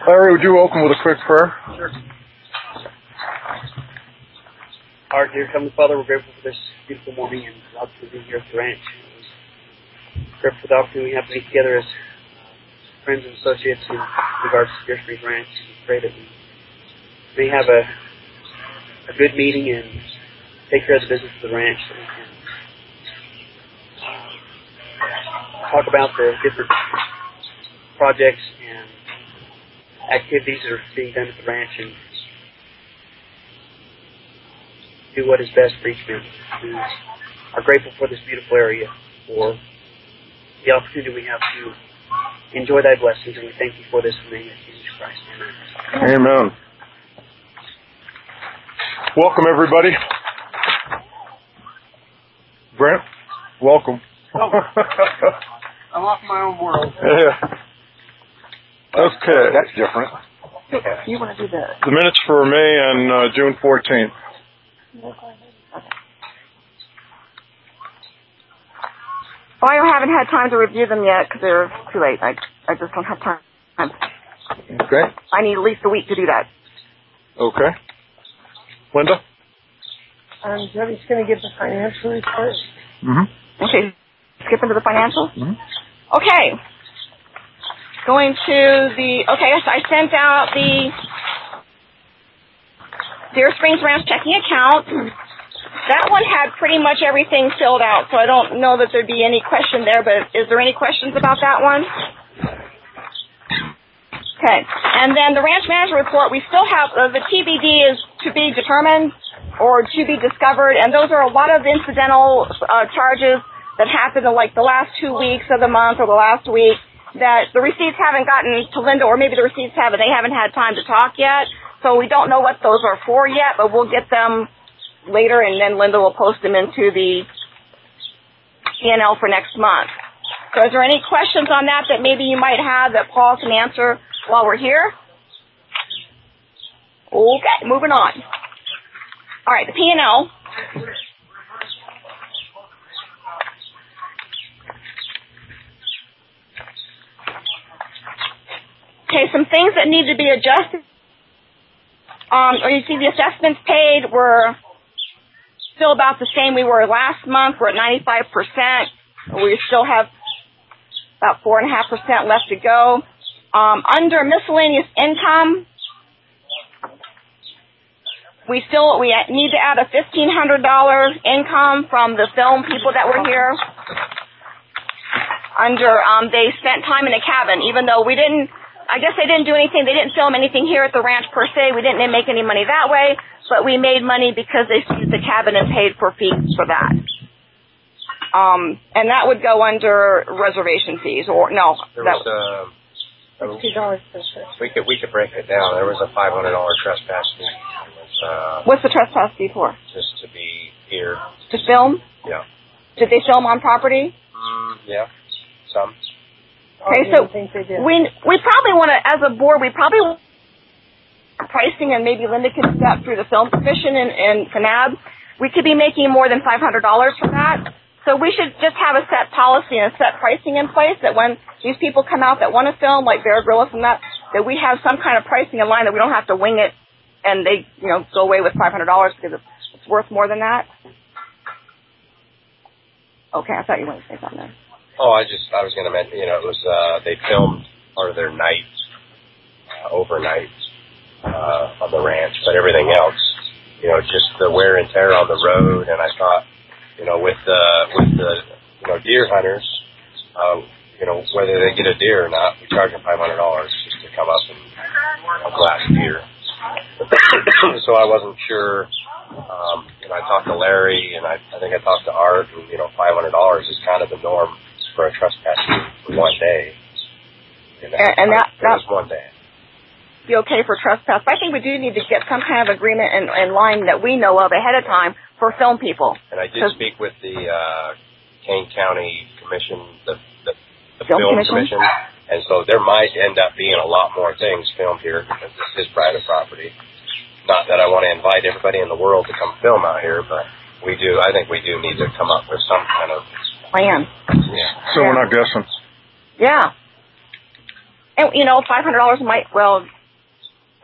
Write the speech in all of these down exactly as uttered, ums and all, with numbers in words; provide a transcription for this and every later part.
Larry, would you open with a quick prayer? Sure. Our dear Heavenly Father, we're grateful for this beautiful morning and the opportunity here at the ranch. We're grateful for the opportunity we have to be together as friends and associates in regards to Deer Springs Ranch. We pray that we may have a, a good meeting and take care of the business of the ranch, so we can talk about the different projects and activities that are being done at the ranch and do what is best for each member. We are grateful for this beautiful area, for the opportunity we have to enjoy thy blessings, and we thank you for this in the name of Jesus Christ. Amen. Amen. Welcome, everybody. Brent, welcome. Oh. I'm off my own world. Yeah. Okay. That's different. You want to do the... The minutes for May and uh, June fourteenth. Okay. Well, I haven't had time to review them yet because they're too late. I, I just don't have time. Okay. I need at least a week to do that. Okay. Linda? Um, Debbie's going to get the financial report. Mm-hmm. Okay. Skip into the financials? Mm-hmm. Okay. Going to the... Okay, so I sent out the Deer Springs Ranch checking account. That one had pretty much everything filled out, so I don't know that there'd be any question there, but is there any questions about that one? Okay. And then the ranch manager report, we still have, uh, the T B D is to be determined or to be discovered, and those are a lot of incidental uh, charges that happened in like the last two weeks of the month or the last week that the receipts haven't gotten to Linda, or maybe the receipts haven't, they haven't had time to talk yet, so we don't know what those are for yet, but we'll get them later, and then Linda will post them into the P and L for next month. So is there any questions on that that maybe you might have that Paul can answer while we're here? Okay, moving on. All right, the P and L. Okay, some things that need to be adjusted. Um, or you see the assessments paid were still about the same we were last month. We're at ninety-five percent. We still have about four point five percent left to go. Um, under miscellaneous income, we still we need to add a fifteen hundred dollars income from the film people that were here. Under, um, they spent time in a cabin, even though we didn't, I guess they didn't do anything, they didn't film anything here at the ranch per se. We didn't make any money that way, but we made money because they used the cabin and paid for fees for that. Um, and that would go under reservation fees, or no. There that was a... Two dollars per person. We could we could break it down. There was a five hundred dollar trespass fee. It was, uh, What's the trespass fee for? just to be here. To film? Yeah. Did they film on property? Mm, yeah. Some. Okay, I so didn't think they did. we we probably want to, as a board, we probably want pricing, and maybe Linda can step through the film commission and, and Canab. We could be making more than five hundred dollars from that. So we should just have a set policy and a set pricing in place that when these people come out that want to film, like Bear Grylls and that, that we have some kind of pricing in line that we don't have to wing it and they, you know, go away with five hundred dollars because it's, it's worth more than that. Okay, I thought you wanted to say something there. Oh, I just, I was going to mention, you know, it was, uh, they filmed part of their night, uh, overnight, uh, on the ranch, but everything else, you know, just the wear and tear on the road, and I thought, you know, with the, with the, you know, deer hunters, uh, you know, whether they get a deer or not, we charge them five hundred dollars just to come up and, you know, glass deer. So I wasn't sure, um, you know, I talked to Larry, and I, I think I talked to Art, and, you know, five hundred dollars is kind of the norm for a trespass for one day. And, And, and that, that that was one day. Be okay for trespass. But I think we do need to get some kind of agreement in, in line that we know of ahead of time for film people. And I did speak with the uh, Kane County Commission, the, the, the Film Film, Commission? Commission, and so there might end up being a lot more things filmed here because this is private property. Not that I want to invite everybody in the world to come film out here, but we do. I think we do need to come up with some kind of plan. Yeah. So yeah. we're not guessing. Yeah. And, you know, five hundred dollars might, well,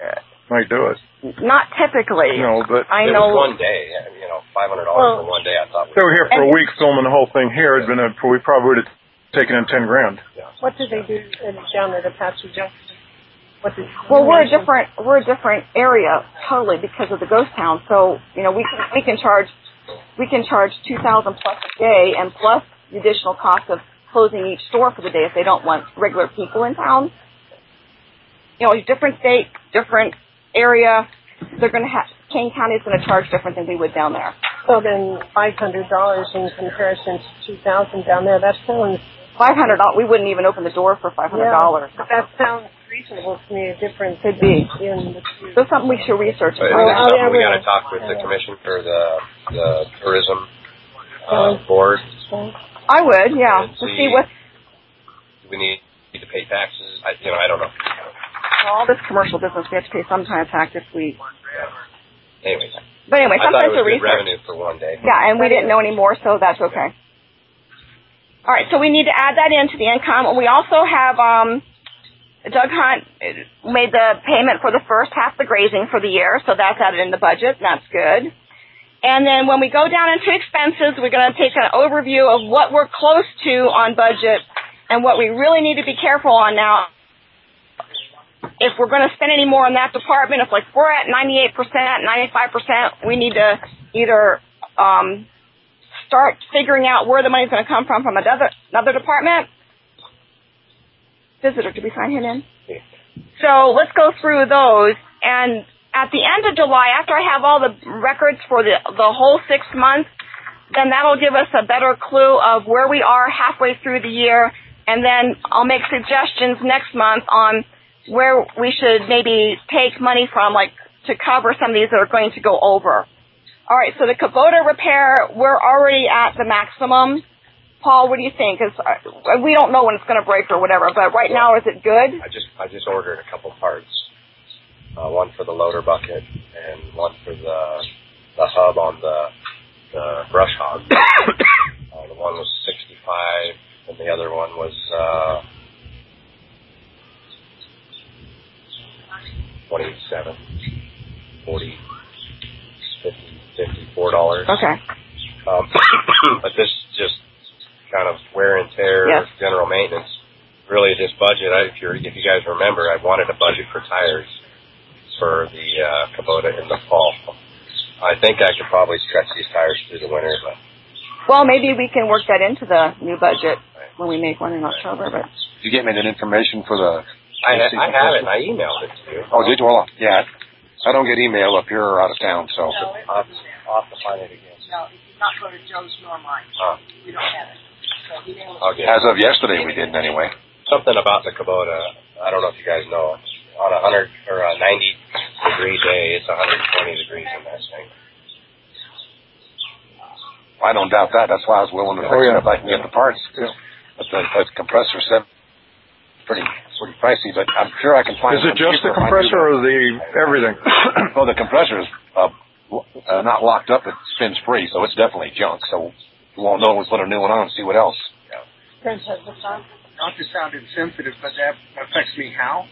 might do it. Not typically. No, but I it know. was one day, you know, five hundred dollars Well, for one day. I thought. They were here for And- a week filming the whole thing here. It'd been a, we probably would have taken in ten grand. What did they do in, down at Apache Junction? What did Well, we're a different we're a different area totally because of the ghost town. So you know we can we can charge we can charge two thousand plus a day and plus the additional cost of closing each store for the day if they don't want regular people in town. You know, different state, different area. They're going to have Kane County is going to charge different than we would down there. So then five hundred dollars in comparison to two thousand down there. That sounds Five hundred dollars. We wouldn't even open the door for five hundred dollars. Yeah, but that sounds reasonable to me. A difference could be. In the two. So something we should research. But Oh, it's oh, something yeah, we we got to will. talk with the Yeah. commission for the the tourism uh, Oh. board. I would, yeah, And to see- see what Do we need to pay taxes? I, you know, I don't know. all this commercial business we have to pay some kind of tax if we. Anyways, But anyway, I thought something it to was good research. revenue for one day. Yeah, and we didn't know any more, so that's okay. All right, so we need to add that into the income. We also have um, Doug Hunt made the payment for the first half of the grazing for the year, so that's added in the budget, and that's good. And then when we go down into expenses, we're going to take an overview of what we're close to on budget and what we really need to be careful on now. If we're going to spend any more on that department, if like we're at ninety-eight percent, ninety-five percent, we need to either um, start figuring out where the money's going to come from from another another department. Visitor, did we sign him in? Yeah. So let's go through those. And at the end of July, after I have all the records for the the whole six months, then that'll give us a better clue of where we are halfway through the year. And then I'll make suggestions next month on where we should maybe take money from, like to cover some of these that are going to go over. All right, so the Kubota repair, we're already at the maximum. Paul, what do you think? 'Cause uh, we don't know when it's going to break or whatever, but right now, is it good? I just I just ordered a couple parts. Uh, one for the loader bucket and one for the the hub on the the brush hog. uh, the one was sixty-five, and the other one was uh, twenty-seven, forty, fifty, fifty-four dollars. Okay. Um, but this just kind of wear and tear, Yes. general maintenance. Really, this budget, I, if you if you guys remember, I wanted a budget for tires for the uh, Kubota in the fall. I think I could probably stretch these tires through the winter, but Well, maybe we can work that into the new budget when we make one in October. But Did you get me that information for the... I, ha- I have it, and I emailed it to you. Oh, did you? Well, yeah. I don't get email up here or out of town, so... I'll have to, I'll have to find it again. No, if you not go to Joe's nor mine, Uh, we don't have it. So he didn't I'll get As it. of yesterday, we didn't anyway. Something about the Kubota. I don't know if you guys know. On a hundred or a ninety degree day, it's one hundred twenty degrees in that thing. I don't doubt that. That's why I was willing to Oh, fix yeah. it if I can get the parts. Yeah. But the, the compressor set pretty pretty pricey, but I'm sure I can find Is it one just the cheaper if I do compressor or the everything? that. Well, the compressor is uh, lo- uh, not locked up. It spins free, so it's definitely junk. So we won't know when we put a new one on and see what else. Brent has the phone. Not to sound insensitive, but that affects me how?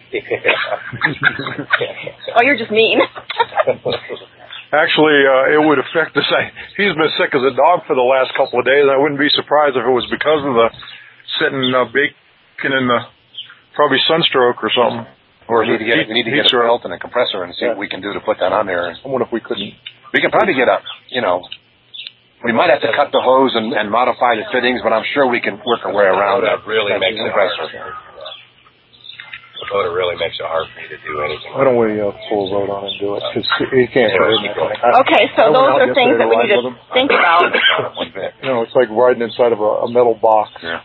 oh, you're just mean. Actually, uh, it would affect us. I, he's been sick as a dog for the last couple of days. I wouldn't be surprised if it was because of the sitting uh, bacon in the probably sunstroke or something. Or we need to get heat- we need to heat get a stroke. belt and a compressor and see what we can do to put that on there. I wonder if we couldn't. We can probably get up, you know. We might have to cut the hose and, and modify the fittings, but I'm sure we can work our way around Kubota that. really that makes it hard. compressor. Kubota really makes it hard for you to do anything. Why don't we uh, pull a vote on it and do it? Because he can't Yeah, do keep it. going. Okay, so I went those out are things yesterday that we to need ride to with him. think about. One bit. You know, it's like riding inside of a, a metal box. Yeah.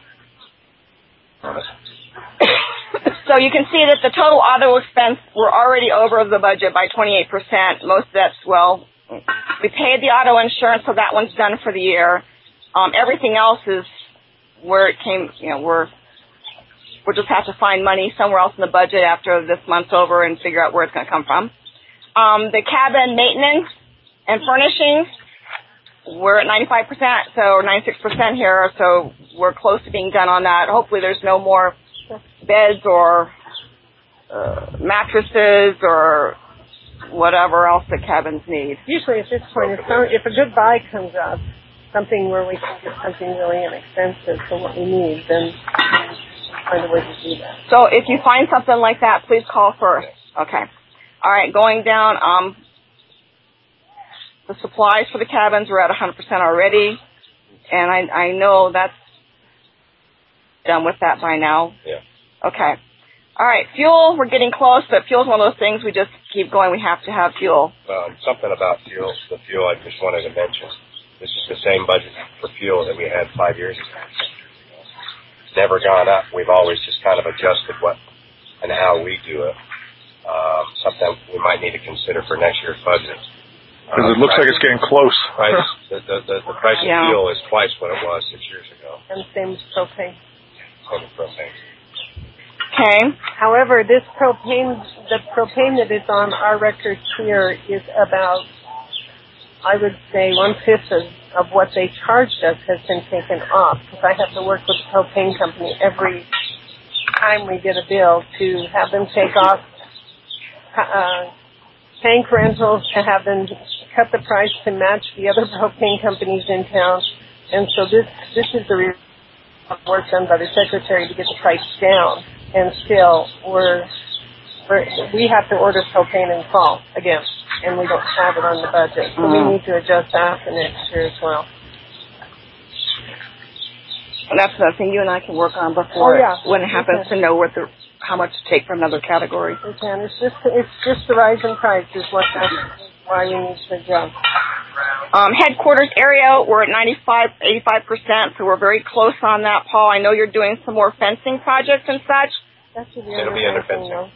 So you can see that the total auto expense, we're already over the budget by twenty-eight percent. Most of that's, well, we paid the auto insurance, so that one's done for the year. Um, everything else is where it came, you know, we're, we'll just have to find money somewhere else in the budget after this month's over and figure out where it's going to come from. Um, the cabin maintenance and furnishings, we're at ninety-five percent, so ninety-six percent here, so we're close to being done on that. Hopefully there's no more beds or uh, mattresses or whatever else the cabins need. Usually at this point, if, some, if a good buy comes up, something where we can get something really inexpensive for what we need, then we'll find a way to do that. So if you find something like that, please call first. Okay. All right, going down, um, the supplies for the cabins, we're at one hundred percent already, and I, I know that's done with that by now. Yeah. Okay. All right, fuel, we're getting close, but fuel's one of those things we just keep going. We have to have fuel. Well, something about fuel, the fuel I just wanted to mention. This is the same budget for fuel that we had five years ago. It's never gone up. We've always just kind of adjusted what and how we do it. Um, something we might need to consider for next year's budget. Because it looks like it's getting close. Price, the, the, the, the price Yeah. of fuel is twice what it was six years ago. And same as propane. Same with propane. Okay. However, this propane, the propane that is on our records here is about, I would say, one-fifth of, of what they charged us has been taken off. Because I have to work with the propane company every time we get a bill to have them take off uh, tank rentals, to have them cut the price to match the other propane companies in town. And so this this is the re- work done by the secretary to get the price down. And still, we're, we're we have to order propane in fall again, and we don't have it on the budget. So Mm. we need to adjust that for next year as well. And that's another thing you and I can work on before Oh, yeah. when it happens Okay. to know what the how much to take from another category. We can. It's just it's just the rise in price is what that's why we need to adjust. Um, headquarters area, we're at ninety-five, eighty-five percent, so we're very close on that, Paul. I know you're doing some more fencing projects and such. That should be It'll under be under fencing, fencing.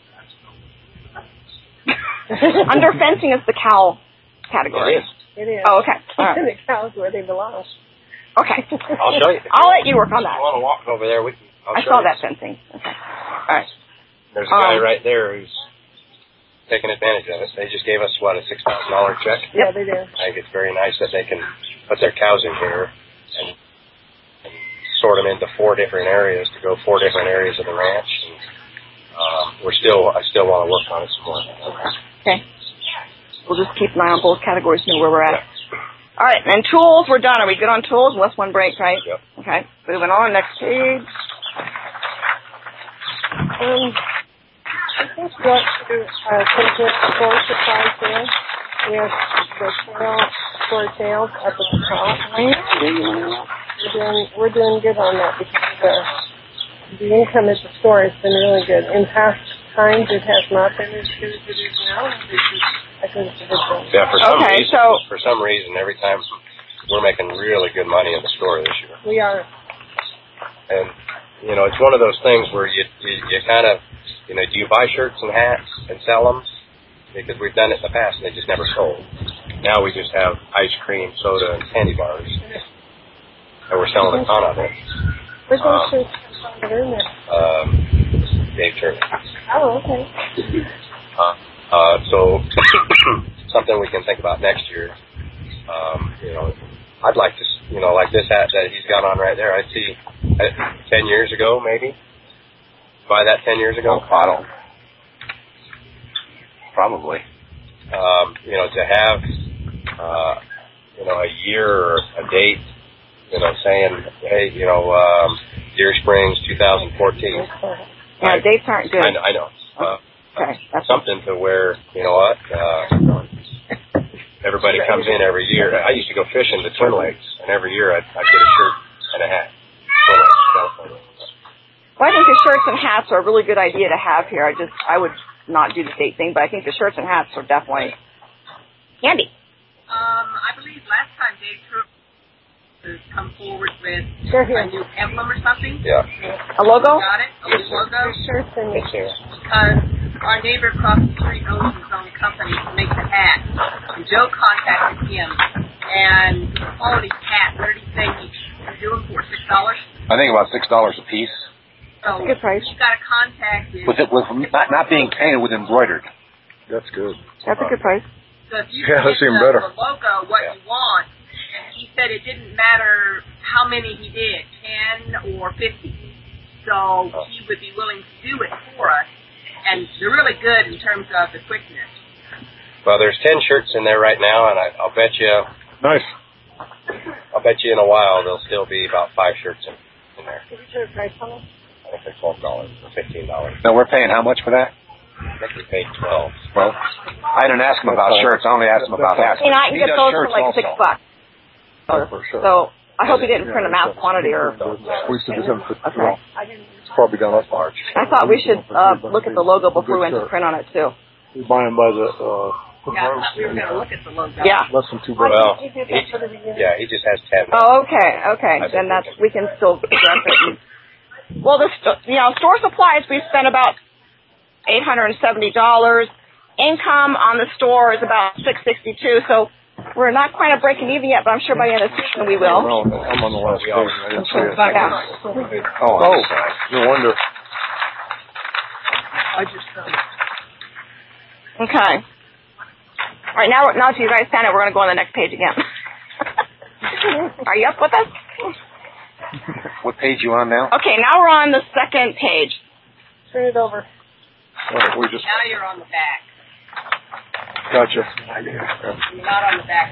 though. Under fencing is the cow category. It is. It is. Oh, okay. All right. The cows where they belong. Okay. I'll show you. I'll let you work on If that. you want to walk over there, we can. I'll I show saw you. that fencing. Okay. All right. There's a guy Um, right there who's taking advantage of it. They just gave us, what, a six thousand dollars check? Yeah, they do. I think it's very nice that they can put their cows in here and, and sort them into four different areas to go four different areas of the ranch. And, um, we're still, I still want to work on it some more. Okay. We'll just keep an eye on both categories, know where we're at. All right, and tools, we're done. Are we good on tools? Unless one breaks, right? Yep. Okay. Moving on, next page. Um, I think we ought to uh, take it store supplies there. We have the tail, store tails up at the top. We're doing, we're doing good on that because the, the income at the store has been really good. In past times, it has not been as good as it is now. I think it's a good thing. Yeah, for some Okay, reason, so- for some reason, every time we're making really good money in the store this year. We are. And, you know, it's one of those things where you, you, you kind of, you know, do you buy shirts and hats and sell them? Because we've done it in the past and they just never sold. Now we just have ice cream, soda, and candy bars. And we're selling a ton of it. Where's those Um, shirts that are in there? Um, Dave Turner. Oh, okay. Uh, uh, so, something we can think about next year. Um, you know, I'd like to, you know, like this hat that he's got on right there. I'd see uh, ten years ago, maybe. Buy that ten years ago. I don't. Probably. Um, you know, to have, uh, you know, a year or a date, you know, saying, hey, you know, um, Deer Springs twenty fourteen. Yeah, dates aren't good. I know. I know. Uh, Okay. That's something to where, you know what, uh, everybody comes in every year. I used to go fishing to Twin Lakes, and every year I'd, I'd get a shirt and a hat. Twin Lakes, California. Well, I think the shirts and hats are a really good idea to have here. I just, I would not do the date thing, but I think the shirts and hats are definitely handy. Um, I believe last time Dave True has come forward with They're here. a new emblem or something. Yeah. A logo? Got it? A Yes, sir. logo? Shirts and It's here. Because our neighbor across the street owns his own company to make the hat. And Joe contacted him, and quality hat, what did he say he was doing for? Six dollars? I think about six dollars a piece. So Good price. you got to contact him. With it, with not not being painted, with embroidered. That's good. That's a good price. So if you Yeah, get that's even the, better. the logo, what you want, he said it didn't matter how many he did, ten or fifty. So he would be willing to do it for us and they're really good in terms of the quickness. Well, there's ten shirts in there right now, and I, I'll bet you, Nice. I'll bet you in a while there'll still be about five shirts in, in there. Did you turn the price on it? I think they're twelve dollars or fifteen dollars. No, we're paying how much for that? I think we paid twelve. Well, I didn't ask him about shirts. I only asked him about hats. You know, I can He get does those for shirts like also. six bucks. So I hope you didn't print a mass quantity or. We should just Okay. It's probably down that large. I thought we should uh, look at the logo before we went to print on it too. We buy them by the, uh, Yeah, I thought we were going to look at the logo. Yeah. less than two Why bucks. didn't you do that for the beginning? Yeah, he just has ten. Oh, okay, okay. Then that's we can still address it. Well, the st- you know store supplies we spent about eight hundred and seventy dollars. Income on the store is about six sixty two. So we're not quite at breaking even yet, but I'm sure by the end of the season we will. No, I'm on the last page. I didn't see it. Yeah. Oh, oh, no wonder. I just, um, Okay. All right, now now to you guys stand it. We're going to go on the next page again. Are you up with us? What page you on now? Okay, now we're on the second page. Turn it over. Oh, we just Now you're on the back. gotcha. You're not on the back.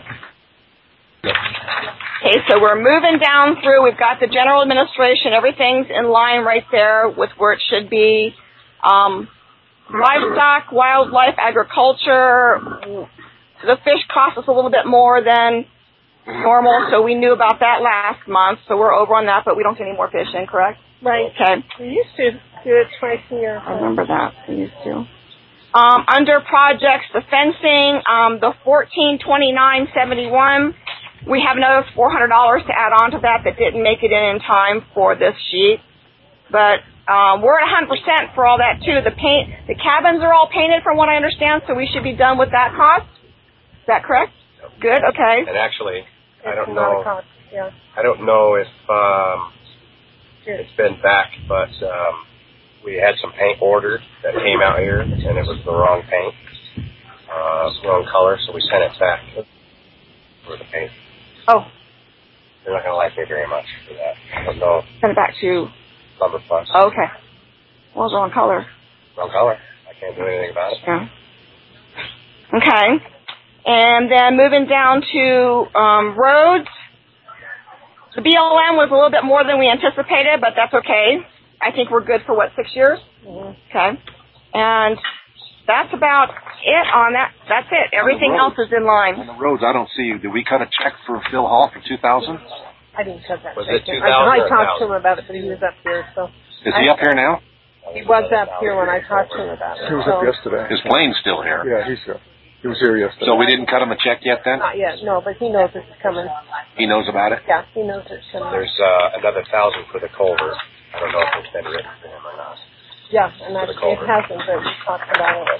Okay, so we're moving down through. We've got the general administration. Everything's in line right there with where it should be. Um, livestock, wildlife, agriculture. The fish cost us a little bit more than normal, so we knew about that last month. So we're over on that, but we don't get any more fish in, correct? Right. Okay. We used to do it twice a year. I remember that. We used to. Um, under projects, the fencing, um, the fourteen twenty nine seventy one. We have another four hundred dollars to add on to that that didn't make it in in time for this sheet. But um, we're at one hundred percent for all that, too. The paint, the cabins are all painted from what I understand, so we should be done with that cost. Is that correct? Good, okay. And actually, I It's don't not know. a cost, yeah. I don't know if um, Good. it's been back, but um, we had some paint ordered that came out here, and it was the wrong paint, uh, wrong color, so we sent it back for the paint. Oh, They're not going to like me very much for that. I don't know. send it back to, Lumber Plus. okay. Well, wrong color. Wrong color. I can't do anything about it. Yeah. Okay. And then moving down to um, roads. The B L M was a little bit more than we anticipated, but that's okay. I think we're good for, what, six years? Mm-hmm. Okay. And that's about it on that. That's it. Everything else is in line. On the roads, I don't see. Did we cut a check for Phil Hall for two thousand? I didn't cut that. Was it check. two thousand I, I or talked to one thousand? him about it, but he was up here, so. Is he up here now? He was up here when I talked to him about it. He was so. up yesterday. His plane's still here. Yeah, he's here. He was here yesterday. So we didn't cut him a check yet then? Not yet, no, but he knows it's coming. He knows about it? Yeah, he knows it's coming. There's uh, another thousand for the culvert. I don't know if it's been written for him or not. Yeah, and I, For the it culvert. hasn't, but we talked about it.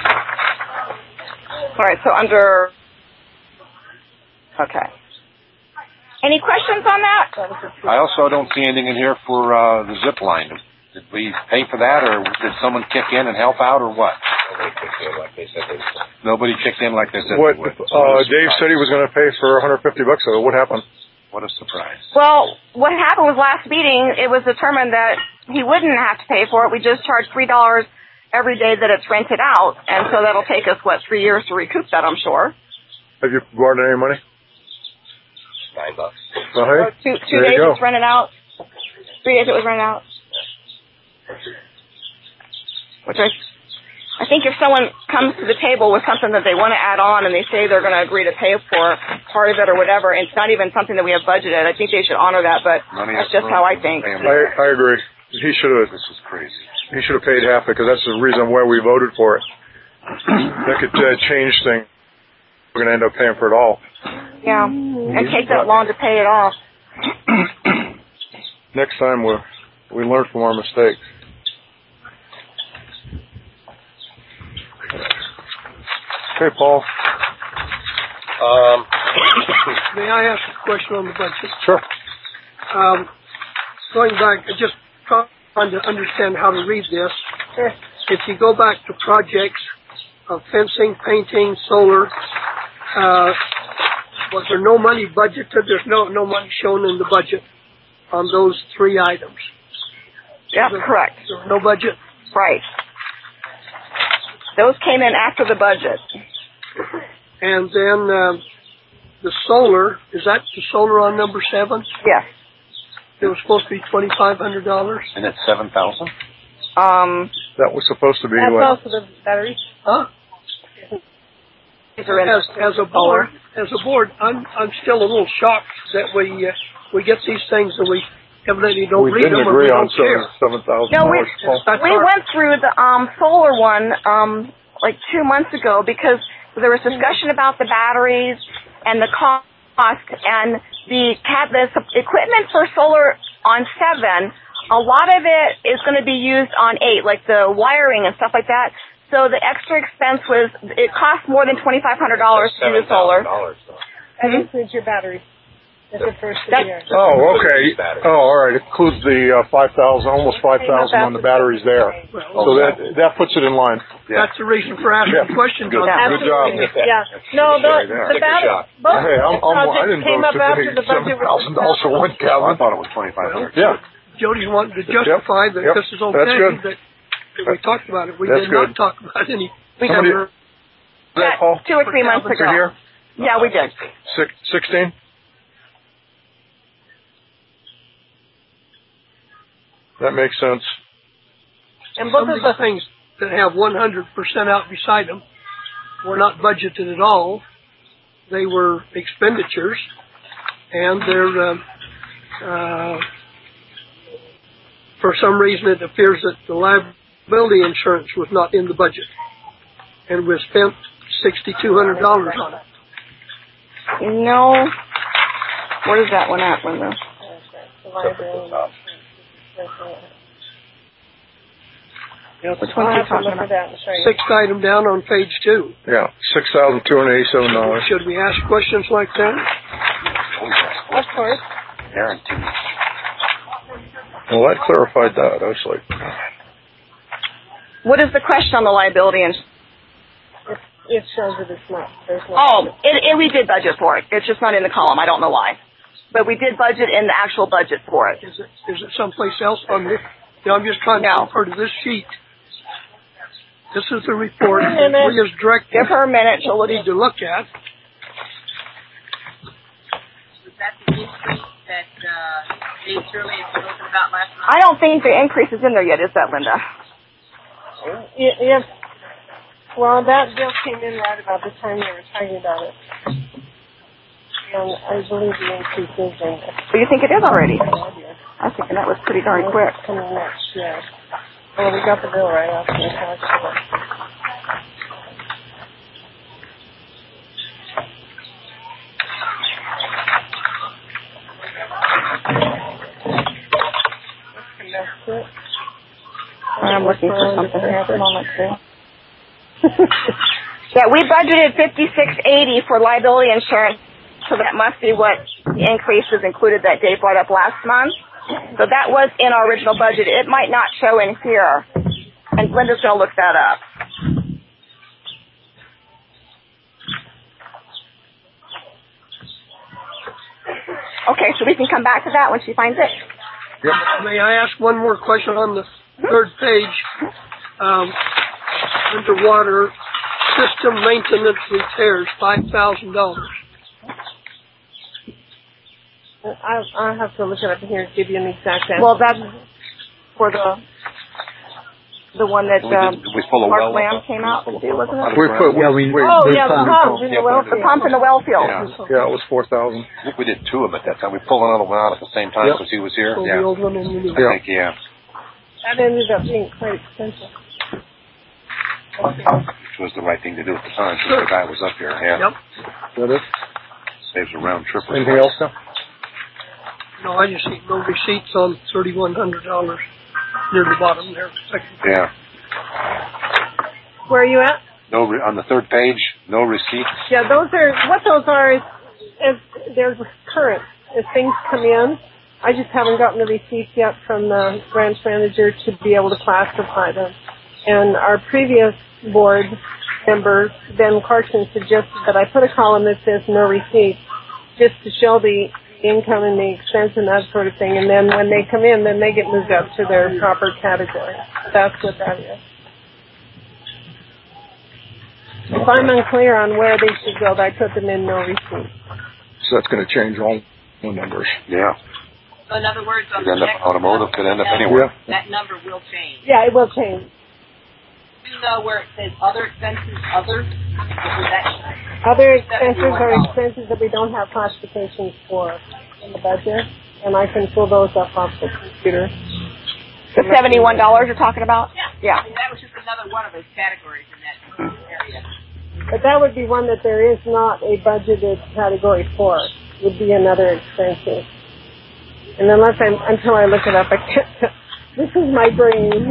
All right, so under... Okay. Any questions on that? That was a I also don't see anything in here for uh, the zip line. Did we pay for that, or did someone kick in and help out, or what? Nobody kicked in like they said they would. Nobody kicked in like they said What, they would. So uh, what a Dave surprise. said he was going to pay for one hundred fifty bucks of it. What happened? What a surprise. Well, what happened was last meeting, it was determined that he wouldn't have to pay for it. We just charge three dollars every day that it's rented out, and so that'll take us, what, three years to recoup that, I'm sure. Have you borrowed any money? Nine bucks. Oh, hey? So two two There you days go. it's rented out. Three days it was rented out. Which I, I think if someone comes to the table with something that they want to add on and they say they're going to agree to pay for part of it or whatever, and it's not even something that we have budgeted, I think they should honor that, but Money that's up just front. how I think. Family. I, I agree. He should have. This is crazy. He should have paid half it because that's the reason why we voted for it. That could uh, change things. We're going to end up paying for it all. Yeah, and take that long to pay it off. Next time we we learn from our mistakes. Okay, Paul. Um, may I ask a question on the budget? Sure. Um, going back, just trying to understand how to read this. If you go back to projects of fencing, painting, solar, uh, was there no money budgeted? There's no no money shown in the budget on those three items. Yeah, correct. There was no budget. Right. Those came in after the budget. And then uh, the solar, is that the solar on number seven? Yes. It was supposed to be twenty-five hundred dollars. And it's seven thousand. Um, That was supposed to be That's what? also the batteries. Huh? these are in As, as a board, as a board, I'm I'm still a little shocked that we uh, we get these things and we evidently don't We read didn't them and agree we on don't care. seven thousand No, we, dollars. That's we our- went through the um, solar one um, like two months ago because there was discussion about the batteries and the cost and the, cat, the equipment for solar on seven. A lot of it is going to be used on eight, like the wiring and stuff like that. So the extra expense was, it cost more than twenty-five hundred dollars to do the solar. That Mhm. includes your batteries. That's the first of That- the year. Oh, okay. Oh, all right. It includes the uh, five thousand, almost five thousand on the batteries there. So that that puts it in line. That's the reason for asking Yeah. questions Good. on that. Good job. Yeah. No, the, the battery, both Hey, I'm, I'm, I projects didn't came vote up after to the pay budget seven was thousand dollars for one I Calvin. thought it was twenty-five hundred. Yeah. Jody's wanting to justify that Yep. this is okay, That's good. that, that we talked about it. We That's did not good. talk about any. We Somebody- did Is that Paul? two or three months For ago. here? Yeah, we did. Six, sixteen? That makes sense. And both of the things that have one hundred percent out beside them were not budgeted at all. They were expenditures, and they're, um, uh, for some reason it appears that the liability insurance was not in the budget. And we spent six thousand two hundred dollars on it. No. Where is that one at, Linda? the liability. Yep. Which one I'll are you have to talking look at about? that and show you. Sixth item down on page two. Yeah, six thousand two hundred eighty-seven dollars. Should we ask questions like that? Of course. Guaranteed. Well, that clarified that. I was like, What is the question on the liability insurance? It, it shows that it's not. There's no. Oh, it, it, we did budget for it. It's just not in the column. I don't know why. But we did budget in the actual budget for it. Is it is it someplace else on this? You know, I'm just trying No. to refer to this sheet. This is the report Give her a that minute. we as directors Give her a minute. She'll look. need to look at. Was that the increase that uh, Dave Shirley had spoken about last month? I don't think the increase is in there yet, is that, Linda? It, it, well, that bill came in right about the time you were talking about it. And I believe the increase is in there. Well, you think it is already? Yeah. I was thinking that was pretty darn quick. Coming next, yeah. Well, we got the bill right after the tax bill. I'm looking for something here at the moment, too. Yeah, we budgeted fifty-six eighty for liability insurance, so that must be what the increase was included that Dave brought up last month. So that was in our original budget. It might not show in here, and Linda's going to look that up. Okay, so we can come back to that when she finds it. Yep. May I ask one more question on the third page? Um, underwater system maintenance repairs, five thousand dollars. I'll, I'll have to look it up here and give you an exact answer. Well, that's for the the one that We did- um, we pull a Mark well Lamb up. came out to do, wasn't it? we put, yeah, we, we, oh, we yeah, the pulled- pump in the well The field. pump in the well field. Yeah. yeah, it was four thousand. I think we did two of them at that time. We pulled another one out at the same time Yep. since he was here. So Yeah. the old one and the new I one. Yeah. think, yeah. That ended up being quite expensive. Which was the right thing to do at the time since the guy was up here. Yeah. Yep. That it? Saves a round trip. or Anything else now? No, I just see no receipts on thirty-one hundred dollars near the bottom there. Second. Yeah. Where are you at? No, re- on the third page, no receipts. Yeah, those are, what those are is, is there's current. As things come in, I just haven't gotten the receipts yet from the branch manager to be able to classify them. And our previous board member, Ben Clarkson, suggested that I put a column that says no receipts, just to show the income and the expense and that sort of thing. And then when they come in, then they get moved up to their proper category. That's what that is. If I'm unclear on where they should go, I put them in no receipt. So that's going to change all the numbers. Yeah. So in other words, on Could the end up next automotive, bill, could end up that- anywhere. That number will change. Yeah, it will change. Do you know where it says other expenses, other? What would that Other expenses are expenses that we don't have classifications for in the budget, and I can pull those up off the computer. The seventy-one dollars you're talking about? Yeah. Yeah. I mean, that was just another one of those categories in that area. But that would be one that there is not a budgeted category for. Would be another expense. And unless I'm, until I look it up, I can't. This is my brain.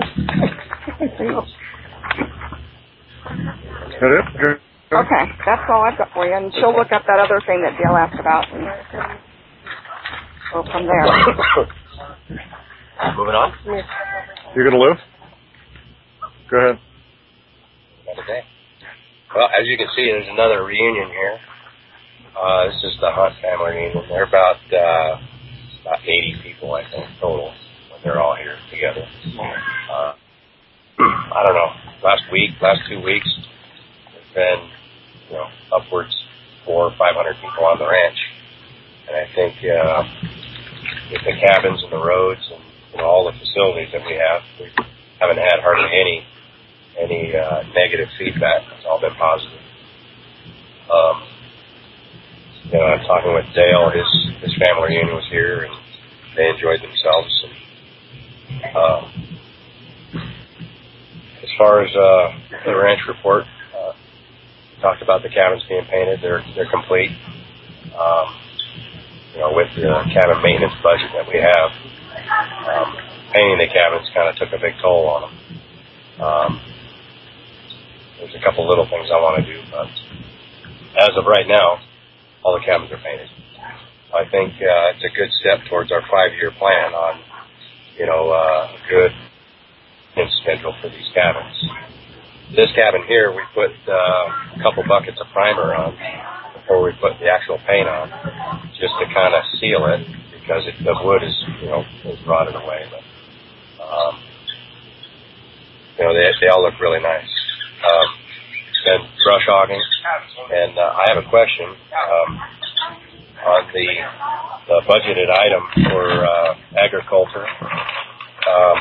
That it? Okay. Okay, that's all I've got for you. And she'll look up that other thing that Dale asked about and go from there. Moving on. You gonna live? Go ahead. Another day. Well, as you can see, there's another reunion here. Uh, this is the Hunt family reunion. They're about uh, about eighty people, I think, total, when they're all here together. Uh, I don't know. Last week, last two weeks, there's been, you know, upwards four or five hundred people on the ranch, and I think uh, with the cabins and the roads and you know, all the facilities that we have, we haven't had hardly any any uh, negative feedback. It's all been positive. Um, you know, I'm talking with Dale. His his family reunion was here, and they enjoyed themselves. And, uh, as far as uh, the ranch report, uh, we talked about the cabins being painted. They're they're complete. Um, you know, with the cabin maintenance budget that we have, um, painting the cabins kind of took a big toll on them. Um, there's a couple little things I want to do, but as of right now, all the cabins are painted. I think uh, it's a good step towards our five-year plan on, you know, uh, a good schedule for these cabins. This cabin here, we put uh, a couple buckets of primer on before we put the actual paint on, just to kind of seal it, because it, the wood is, you know, is rotted away. But, um, you know, they they all look really nice. Um, then brush hogging, and uh, I have a question um, on the the budgeted item for uh, agriculture, um,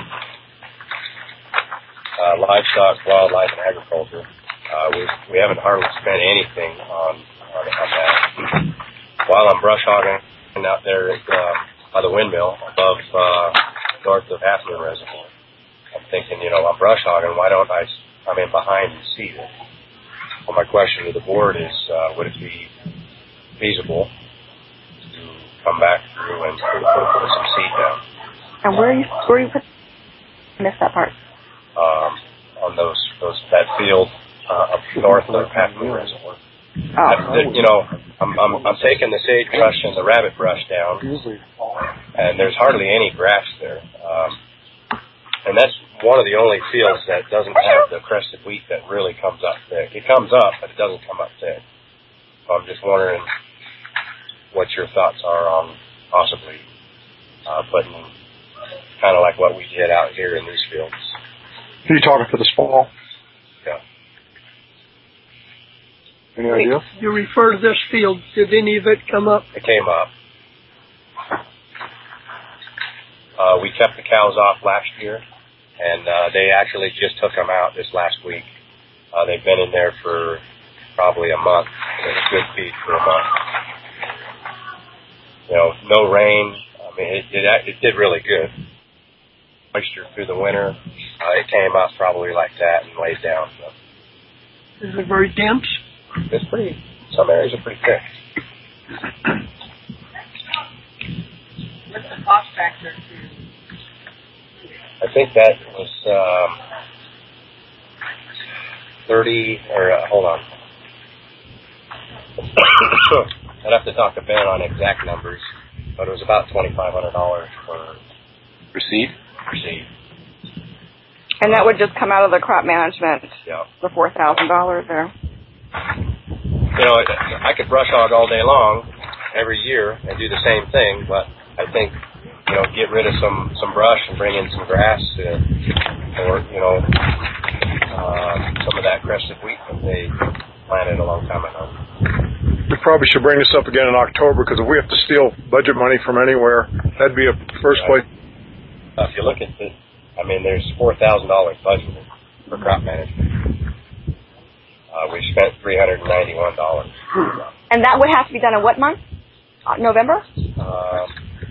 uh, livestock, wildlife, and agriculture. Uh, we we haven't hardly spent anything on on, on that. While I'm brush hogging out there at, uh, by the windmill above uh, north of Half Moon Reservoir, I'm thinking, you know, I'm brush hogging. Why don't I come in behind and seed it? Well, my question to the board is, uh, would it be feasible to come back through and put, put some seed down? And where are you, where are you put, I missed that part. Um, on those, those, that field, uh, up north of Half Moon Reservoir. Oh. I, you know, I'm, I'm, I'm taking the sagebrush and the rabbit brush down, and there's hardly any grass there. Um, and that's one of the only fields that doesn't have the crested wheat that really comes up thick. It comes up, but it doesn't come up thick. So I'm just wondering what your thoughts are on possibly uh, putting kind of like what we did out here in these fields. Are you talking for this fall? Yeah. Any idea? You refer to this field. Did any of it come up? It came up. Uh, we kept the cows off last year, and uh, they actually just took them out this last week. Uh, they've been in there for probably a month. It was good feed for a month. You know, no rain. I mean, it, it, it did really good. Moisture through the winter. Uh, it came up probably like that and laid down. So. Is it very dense? It's pretty, some areas are pretty thick. What's the cost factor to? I think that was um, thirty, or uh, hold on. I'd have to talk to Ben on exact numbers, but it was about twenty-five hundred dollars for Receipt? seed. And that would just come out of the crop management, Yeah. the four thousand dollars there. You know, I could brush hog all day long, every year, and do the same thing, but I think, you know, get rid of some, some brush and bring in some grass to, or, you know, uh, some of that crested wheat that they snow coming on. We probably should bring this up again in October, because if we have to steal budget money from anywhere, that'd be a first Right. place. Uh, if you look at the, I mean, there's four thousand dollars budgeted for crop management. Uh, we spent three hundred ninety-one dollars. And that would have to be done in what month? Uh, November? Um,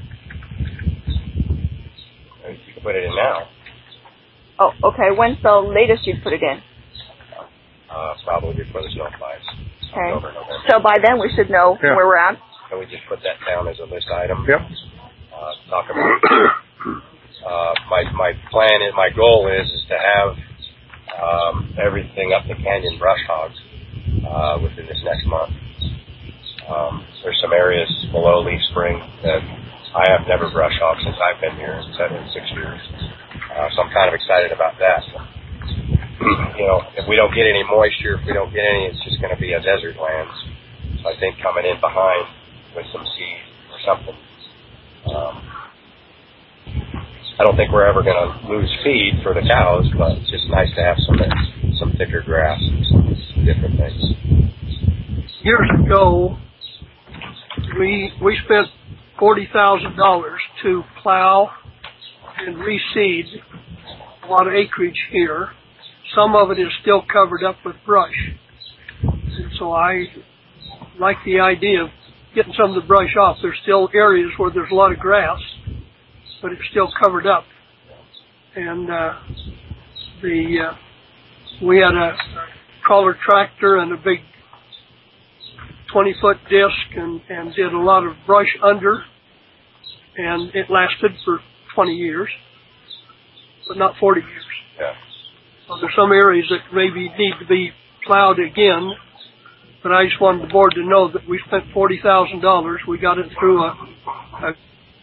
you can put it in now. Oh, okay. When's the latest you'd put it in? Uh, probably before the snow flies. Okay. October, November. So by then we should know Yeah. where we're at. So we just put that down as a list item. Yep. Uh, talk about. Uh, my my plan is my goal is is to have um, everything up the canyon brush hogs uh, within this next month. Um, there's some areas below Leaf Spring that I have never brush hogged since I've been here in seven six years. Uh, so I'm kind of excited about that. You know, if we don't get any moisture, if we don't get any, it's just going to be a desert lands. So I think coming in behind with some seed or something. Um, I don't think we're ever going to lose feed for the cows, but it's just nice to have some some thicker grass and some different things. Years ago, we we spent forty thousand dollars to plow and reseed a lot of acreage here. Some of it is still covered up with brush. And so I like the idea of getting some of the brush off. There's still areas where there's a lot of grass, but it's still covered up. And uh, the uh, we had a crawler tractor and a big twenty-foot disc and, and did a lot of brush under, and it lasted for twenty years, but not forty years. Yeah. So there's some areas that maybe need to be plowed again, but I just wanted the board to know that we spent forty thousand dollars. We got it through a, a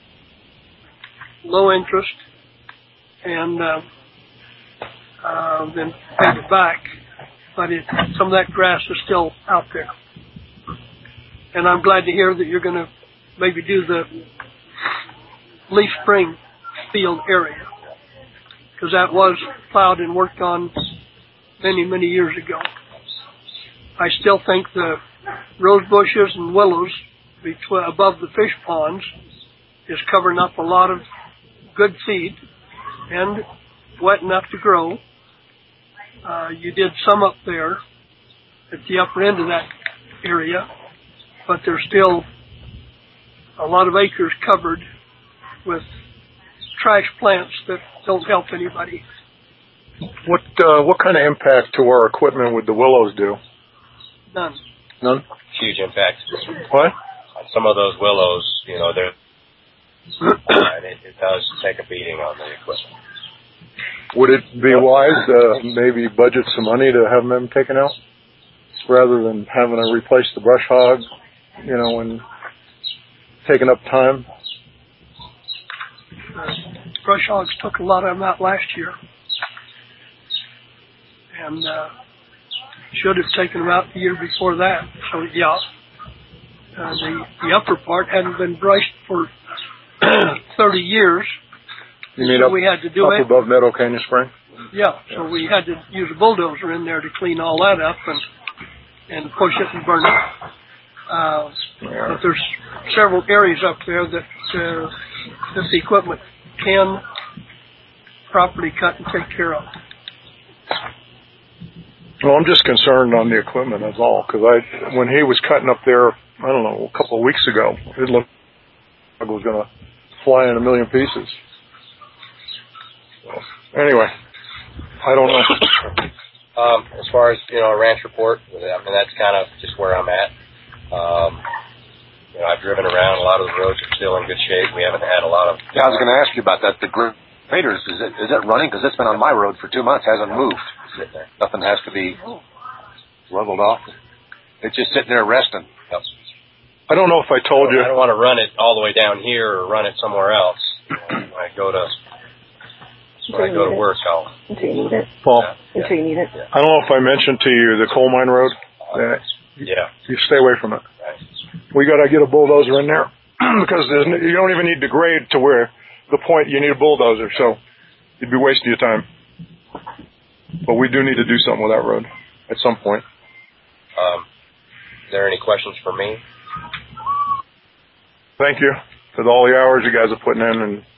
low interest, and uh, uh, then paid it back. But it, some of that grass is still out there. And I'm glad to hear that you're going to maybe do the Leaf Spring field area, because that was plowed and worked on many, many years ago. I still think the rose bushes and willows between, above the fish ponds is covering up a lot of good seed and wet enough to grow. Uh, you did some up there at the upper end of that area, but there's still a lot of acres covered with trash plants that don't help anybody. What uh, what kind of impact to our equipment would the willows do? None. None? Huge impact. What? On some of those willows, you know, they're, uh, and it, it does take a beating on the equipment. Would it be wise to maybe budget some money to have them taken out rather than having to replace the brush hog, you know, and taking up time? Uh, brush hogs took a lot of them out last year, and uh, should have taken them out the year before that. So yeah, uh, the the upper part hadn't been brushed for thirty years. You mean so up, we had to do up it. above Meadow Canyon Spring? Yeah, so we had to use a bulldozer in there to clean all that up and and push it and burn it. Uh, Yeah. But there's several areas up there that uh, that the equipment can properly cut and take care of. Well, I'm just concerned on the equipment, that's all. Because I, when he was cutting up there, I don't know, a couple of weeks ago, it looked like it was going to fly in a million pieces. So, anyway, I don't know. Um, as far as, you know, a ranch report, I mean, that's kind of just where I'm at. Um, you know, I've driven around. A lot of the roads are still in good shape. We haven't had a lot of... Yeah, I was going to ask you about that. The graders, is it is it running? Because it's been on my road for two months, hasn't moved. Nothing has to be leveled off. It's just sitting there resting. Yep. I don't know if I told you. I don't want to run it all the way down here or run it somewhere else. When I go to when I go to work, I'll... Until you need it. Paul, Yeah. Until you need it. I don't know if I mentioned to you the coal mine road. Uh, Yeah. you stay away from it. Right. We got to get a bulldozer in there because there's, n- you don't even need to grade to where the point you need a bulldozer. So you'd be wasting your time. But we do need to do something with that road at some point. Um, Is there any questions for me? Thank you for all the hours you guys are putting in. And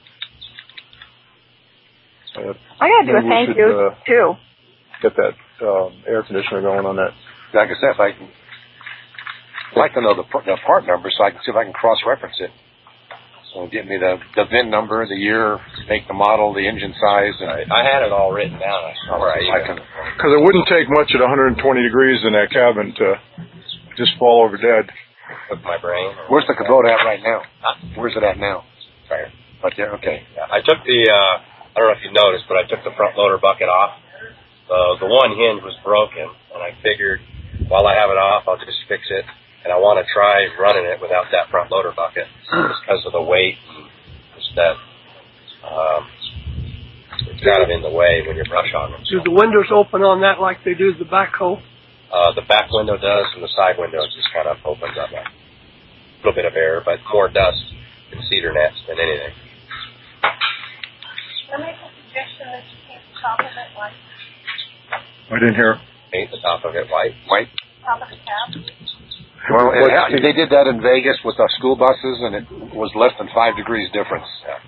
uh, I gotta do a thank should, you uh, too. Get that um, air conditioner going on that. Like I said, if I can, I'd like to know the, the part number so I can see if I can cross-reference it. So give me the, the V I N number, the year, make, the model, the engine size. And I, I had it all written down. I swear I, I can. Because it wouldn't take much at one hundred twenty degrees in that cabin to just fall over dead. With my brain. Where's the Kubota at right now? Huh? Where's it at now? Right. Right there? Okay. Yeah, I took the, uh, I don't know if you noticed, but I took the front loader bucket off. So the one hinge was broken, and I figured while I have it off, I'll just fix it. And I want to try running it without that front loader bucket just because of the weight and just that um, it's kind of in the way when you brush on them. Do the windows open on that like they do the backhoe? Uh, the back window does, and the side window just kind of opens up a little bit of air, but more dust and cedar nets than anything. Can I make a suggestion that you paint the top of it white? I didn't hear. Paint the top of it white. White? Top of the cab? Well, it, ha- they did that in Vegas with the school buses, and it was less than five degrees difference.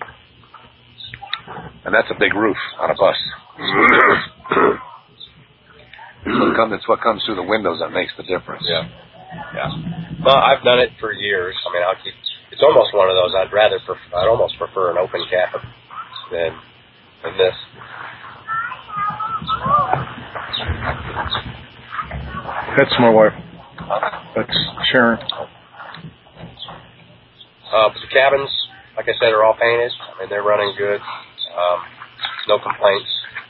And that's a big roof on a bus. So it comes, it's what comes through the windows that makes the difference. Yeah. Yeah. Well, I've done it for years. I mean, I'll keep. It's almost one of those. I'd rather. Pref- I'd almost prefer an open cab than than this. That's my wife. That's Sharon. Uh, but the cabins, like I said, are all painted. I mean, they're running good. Um, no complaints.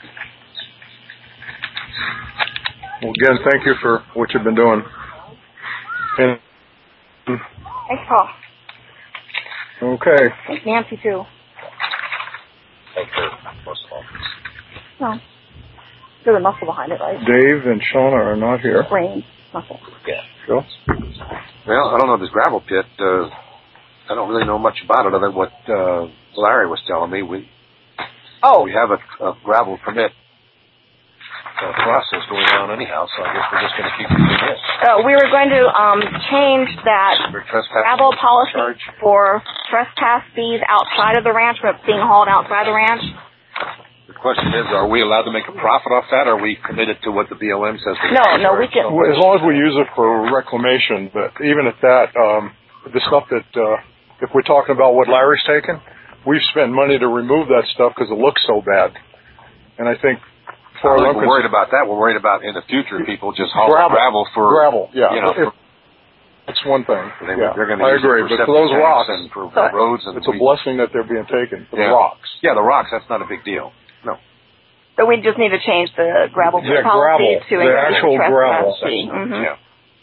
Well, again, thank you for what you've been doing. And Thanks, Paul. okay. Thanks, Nancy, too. Thank you, most of all. No. There's a muscle behind it, right? Dave and Shauna are not here. Brain muscle. Yeah. Phil? Well, I don't know this gravel pit. Uh, I don't really know much about it other than what uh, Larry was telling me. We Oh. we have a, a gravel permit uh, process going on anyhow, so I guess we're just going to keep doing this. Uh, we were going to um, change that For trespassing travel policy charge. for trespass fees outside of the ranch, when it's being hauled outside the ranch. The question is, are we allowed to make a profit off that, or are we committed to what the B L M says? No, no, we can. Well, as long as we use it for reclamation, but even at that, um, the stuff that, uh, if we're talking about what Larry's taken, we've spent money to remove that stuff because it looks so bad. And I think I don't think we're worried about that. We're worried about in the future people just hauling gravel, gravel for gravel. Yeah, You know, if, for, that's one thing. they, Yeah, they're going to I use agree. it for But for septic those tanks rocks, and for the roads, and it's a we, blessing that they're being taken. For Yeah. the rocks. Yeah, the rocks. That's not a big deal. No. So we just need to change the gravel Yeah, policy gravel. to The include actual trespass gravel fee. Mm-hmm. Yeah.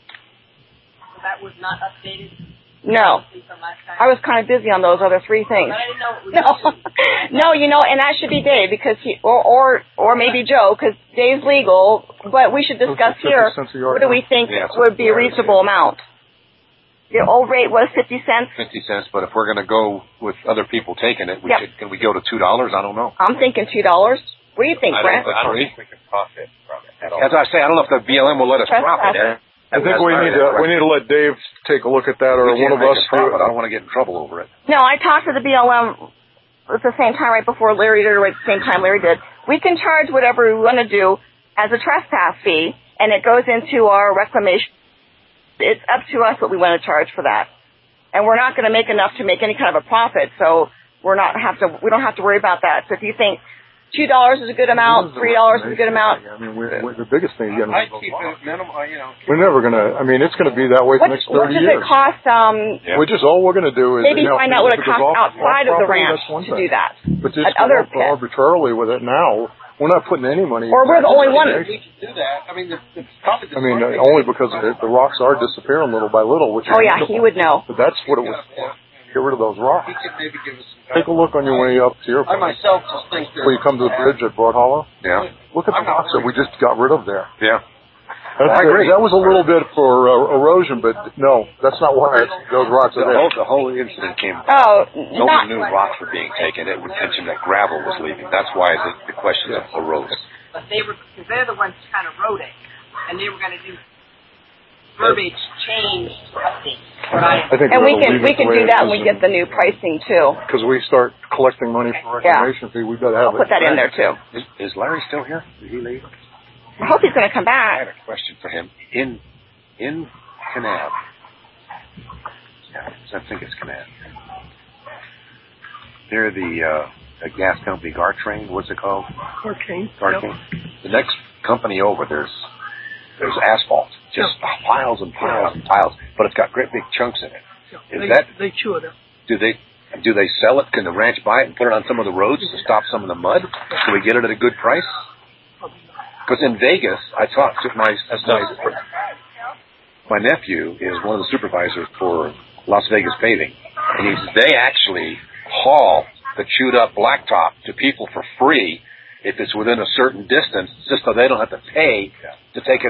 So that was not updated No. from last time. I was kind of busy on those other three things. But I didn't know it was No, you. no, you know, and that should be Dave because he, or or or maybe Joe because Dave's legal. But we should discuss fifty here. cents a yard What do we now? think Yeah, would be a yeah, reasonable amount? The old rate was fifty cents. Fifty cents. But if we're going to go with other people taking it, we Yep. should, can we go to two dollars? I don't know. I'm thinking two dollars. What do you think, I Brent? don't, I don't think we can profit from it at all. As I say, I don't know if the B L M will let us profit. Trespass. I think we need to we need to let Dave take a look at that, or We one can't of make us a profit. do I it. don't want to get in trouble over it. No, I talked to the B L M at the same time, right before Larry did, or at the same time Larry did. We can charge whatever we want to do as a trespass fee, and it goes into our reclamation. It's up to us what we want to charge for that, and we're not going to make enough to make any kind of a profit. So we're not have to. We don't have to worry about that. So if you think two dollars is a good amount, three dollars is a good amount. I mean, we're, we're, the biggest thing is getting I'd keep it minimal, you know. We're never gonna. I mean, it's gonna be that way for What, the next what thirty does years. it cost? Um, Yeah. We're just all we're gonna do is maybe you know, find out what it because costs off- outside off of the property, ranch that's one to thing. do that. But just At go other off pits. arbitrarily with it now. We're not putting any money. Or we're the back only into one. the We nation. could do that. I mean, the, the, probably the I mean, smart uh, thing only to do because is- the, the rocks are disappearing little by little. Which is Oh yeah, he wonderful. would know. But that's what it was for. Get rid of those rocks. He could maybe give us some Take a look on your way up here. I myself just think that. Before you come to the bridge at Broad Hollow. Yeah. Look at the I'm not rocks that we just got rid of there. Yeah. That's I the- agree. That was a little bit for uh, erosion, but no, that's not why it's, those rocks The are there. whole, the whole incident came. Oh, Nobody not. knew rocks were being taken. It mentioned that gravel was leaving. That's why the, the question Yeah. arose. But they were, because they're the ones who kind of wrote it, and they were going to do verbiage changed, I think. What I, I think And we we'll can leave we it the can way do it that is, when we get the new pricing too. Because we start collecting money for Yeah. reclamation fee, we've got to have I'll it. put that in there too. Is, is Larry still here? Did he leave? I hope he's going to come I had back. a question for him. In in Kanab, yeah, I think it's Kanab. Near the uh, the gas company Gartrain, what's it called? Arcane. Gartrain. The next company over, there's there's asphalt, just Yeah. piles and piles and piles, but it's got great big chunks in it. Yeah. Is They, that they chew it up. do they do they sell it? Can the ranch buy it and put it on some of the roads to stop some of the mud? Can we get it at a good price? Because in Vegas, I talked to my my, my nephew is one of the supervisors for Las Vegas Paving, and he says they actually haul the chewed up blacktop to people for free if it's within a certain distance, just so they don't have to pay to take it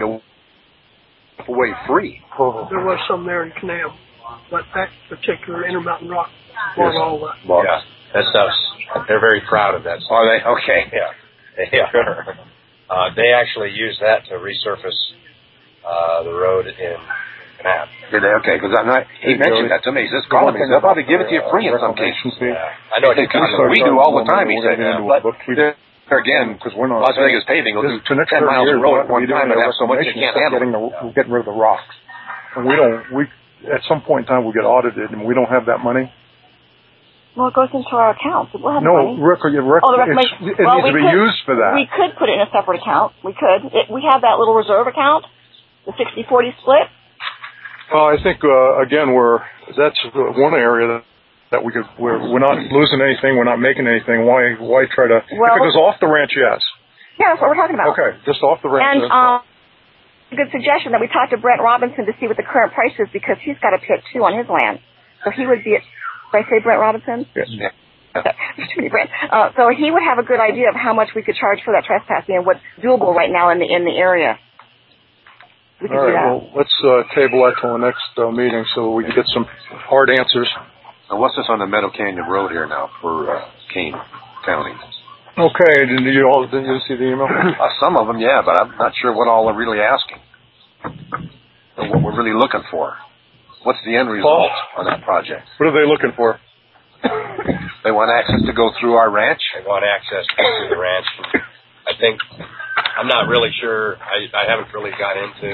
away free. There was some there in Canam, but that particular Intermountain Rock bought all that. Well, Yeah, that stuff's, they're very proud of that stuff. are they? Okay. Yeah. They are. Uh, they actually use that to resurface uh, the road in Kanab. Did they? Okay, because he mentioned that to me. He says, call me. They'll probably give it to you free in some cases. Yeah. I know They it do. We do all the time, he said. But there again, because we're not Las Vegas Paving will do to next ten miles of year, road at we're one time and have so much they can't handle. getting, the, getting rid of the rocks. And we don't, we, at some point in time, we'll get audited and we don't have that money. Well, it goes into our account. We'll have No, money. rec- rec- Oh, the it's, reclamation. it well, needs we to be could, used for that. We could put it in a separate account. We could. It, we have that little reserve account, the sixty forty split. Well, I think, uh, again, we're, that's one area that, that we could, we're, we're not losing anything, we're not making anything. Why, why try to, Well, if it goes off the ranch, yes. Yeah, that's what we're talking about. Okay, just off the ranch. And, that's fine. um, a good suggestion that we talk to Brent Robinson to see what the current price is because he's got a pit too on his land. So he would be at, did I say Brent Robinson? Yeah. There's too many Brent. Uh, so he would have a good idea of how much we could charge for that trespassing and what's doable right now in the, in the area. We could All do right, that. well, let's uh, table that till the next uh, meeting so we can get some hard answers. And what's this on the Meadow Canyon Road here now for uh, Kane County? Okay, did you all did you see the email? Uh, some of them, yeah, but I'm not sure what all they're really asking. Or what we're really looking for. What's the end result on that project? What are they looking for? They want access to go through our ranch? They want access to the ranch. I think, I'm not really sure, I, I haven't really got into.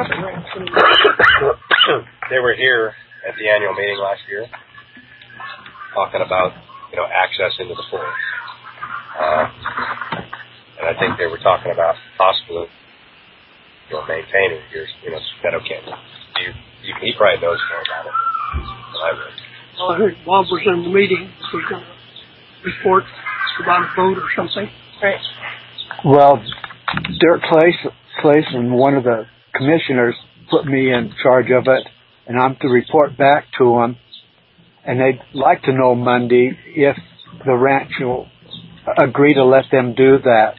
They were here at the annual meeting last year, talking about, you know, access into the forest. Uh, and I think they were talking about possibly, you know, maintaining your, you know, Meadow Canyon. You, you, he probably knows more about it than I would. Well, I heard Bob was in the meeting. He was going to report about a vote or something. Right. Well, Dirk Clayson, one of the commissioners, put me in charge of it, and I'm to report back to them. And they'd like to know Monday if the ranch will agree to let them do that.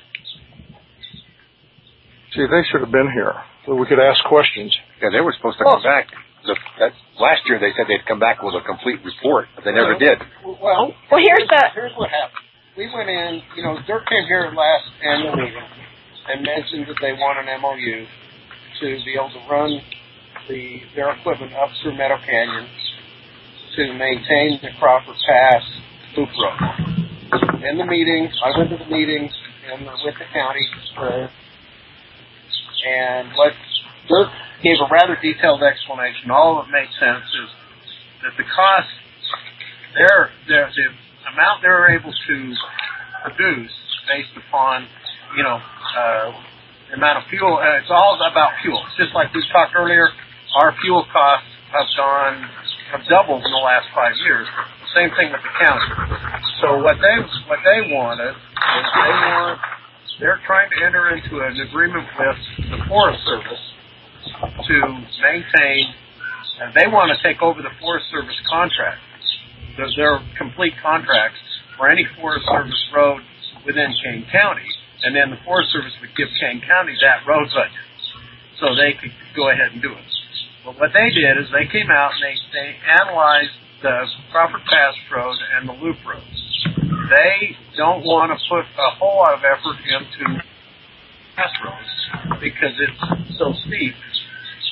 See, they should have been here so we could ask questions. Yeah, they were supposed to come back. The, that, last year they said they'd come back with a complete report, but they never did. Well, Well, here's the. here's what happened. We went in, you know, Dirk came here at last annual meeting and mentioned that they want an M O U to be able to run the their equipment up through Meadow Canyon to maintain the Crawford Pass loop road. In the meeting, I went to the meeting and with the county, uh, and what Dirk gave a rather detailed explanation. All of it made sense is that the cost, their, their, the amount they're able to produce based upon, you know, uh, the amount of fuel, uh, it's all about fuel. It's just like we talked earlier, our fuel costs have gone, have doubled in the last five years. Same thing with the county. So what they, what they wanted is they want, they're trying to enter into an agreement with the Forest Service to maintain, and they want to take over the Forest Service contract. They're, they're complete contracts for any Forest Service road within Kane County, and then the Forest Service would give Kane County that road budget, so they could go ahead and do it. But what they did is they came out and they, they analyzed the Crawford Pass Road and the Loop Roads. They don't want to put a whole lot of effort into pass roads because it's so steep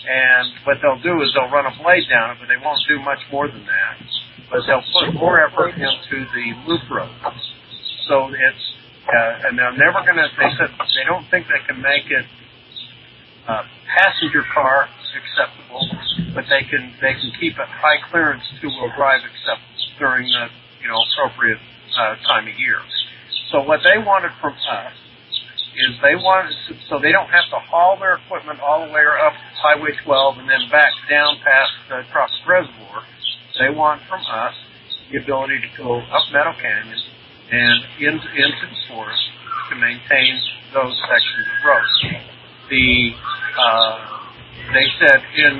And what they'll do is they'll run a blade down it, but they won't do much more than that. But they'll put more effort into the loop road. So it's, uh, and they're never going to, they said they don't think they can make it uh, passenger car acceptable, but they can they can keep it high clearance two-wheel drive acceptable during the, you know, appropriate uh, time of year. So what they wanted from us is they wanted, so they don't have to haul their equipment all the way up Highway twelve and then back down past the Tropic Reservoir. They want from us the ability to go up Meadow Canyon and into, into the forest to maintain those sections of road. The uh, they said in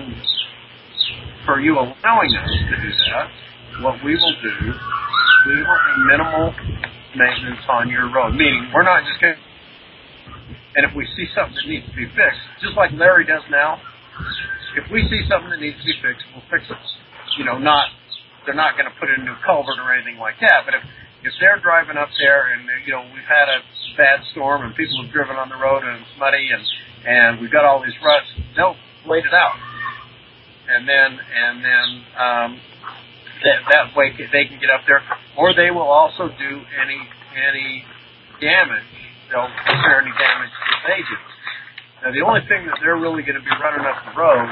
for you allowing us to do that, what we will do, we will do minimal maintenance on your road. Meaning, we're not just going to, and if we see something that needs to be fixed, just like Larry does now, if we see something that needs to be fixed, we'll fix it. You know, not, they're not going to put in a new culvert or anything like that, but if, if they're driving up there and, you know, we've had a bad storm and people have driven on the road and it's muddy and, and we've got all these ruts, they'll wait it out. And then, and then, um, that, that way they can get up there, or they will also do any, any damage. They'll repair any damage that they do. Now, the only thing that they're really going to be running up the road,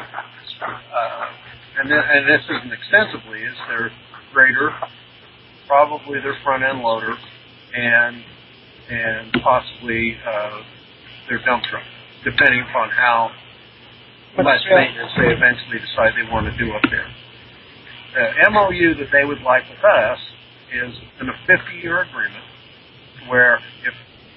uh, and, then, and this isn't extensively, is their grader, probably their front end loader, and and possibly uh, their dump truck, depending upon how much maintenance they eventually decide they want to do up there. The M O U that they would like with us is in a fifty-year agreement where if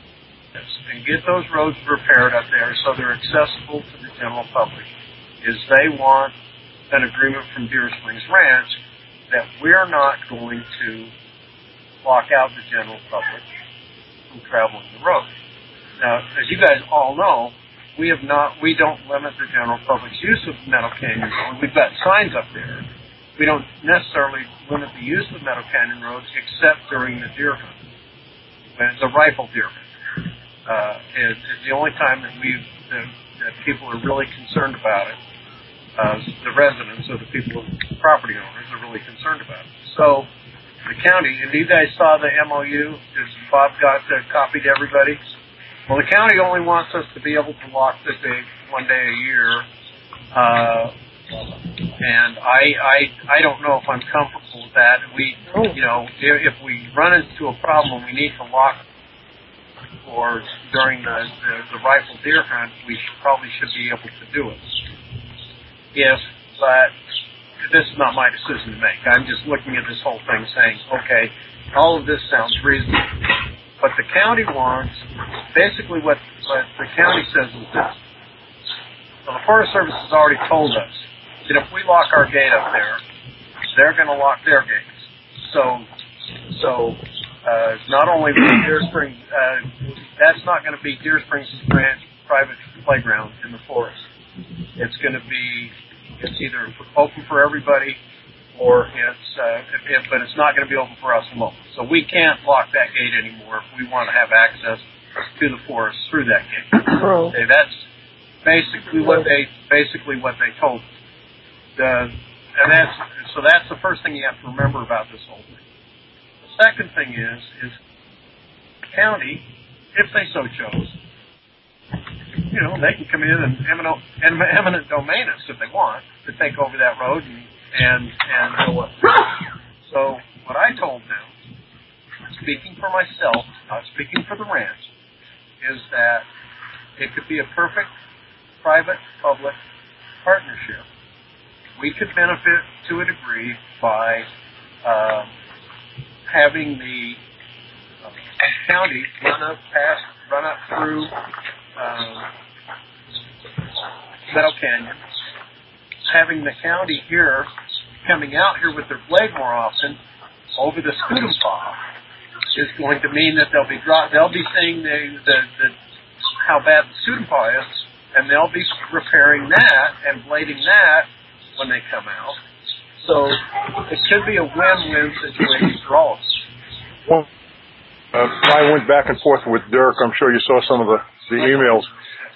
and get those roads repaired up there so they're accessible to the general public, is they want an agreement from Deer Springs Ranch that we're not going to block out the general public from traveling the road. Now, as you guys all know, we have not, we don't limit the general public's use of Meadow Canyon Road. We've got signs up there. We don't necessarily limit the use of Meadow Canyon Road except during the deer hunt, when the rifle deer hunt. Uh, is, is the only time that we that, that people are really concerned about it. Uh, the residents or the people, the property owners, are really concerned about it. So the county, and you guys saw the M O U, as Bob got uh, copied to everybody. Well, the county only wants us to be able to lock the big one day a year, uh, and I I I don't know if I'm comfortable with that. We, you know, if, if we run into a problem, we need to lock. Or during the, the, the rifle deer hunt, we should, probably should be able to do it. Yes, but this is not my decision to make. I'm just looking at this whole thing saying, okay, all of this sounds reasonable. What the county wants, basically what, what the county says is this. So the Forest Service has already told us that if we lock our gate up there, they're going to lock their gates. So, so, Uh, not only Deer Springs, uh, that's not going to be Deer Springs Ranch private playground in the forest. It's going to be, it's either open for everybody, or it's, uh, it, but it's not going to be open for us alone. So we can't lock that gate anymore if we want to have access to the forest through that gate. Okay, that's basically what they, basically what they told us. The, and that's, so that's the first thing you have to remember about this whole thing. Second thing is, is the county, if they so chose, you know, they can come in and eminent, eminent domain us if they want to take over that road and and and go up. So what I told them, speaking for myself, not speaking for the ranch, is that it could be a perfect private-public partnership. We could benefit to a degree by um, having the uh, county run up past, run up through um, Meadow Canyon, having the county here coming out here with their blade more often over the Scutum-Paw is going to mean that they'll be dro- they'll be seeing the, the, the how bad the Scutum-Paw is, and they'll be repairing that and blading that when they come out. So it could be a win-win situation for all of us. Well, uh, I went back and forth with Dirk. I'm sure you saw some of the, the emails.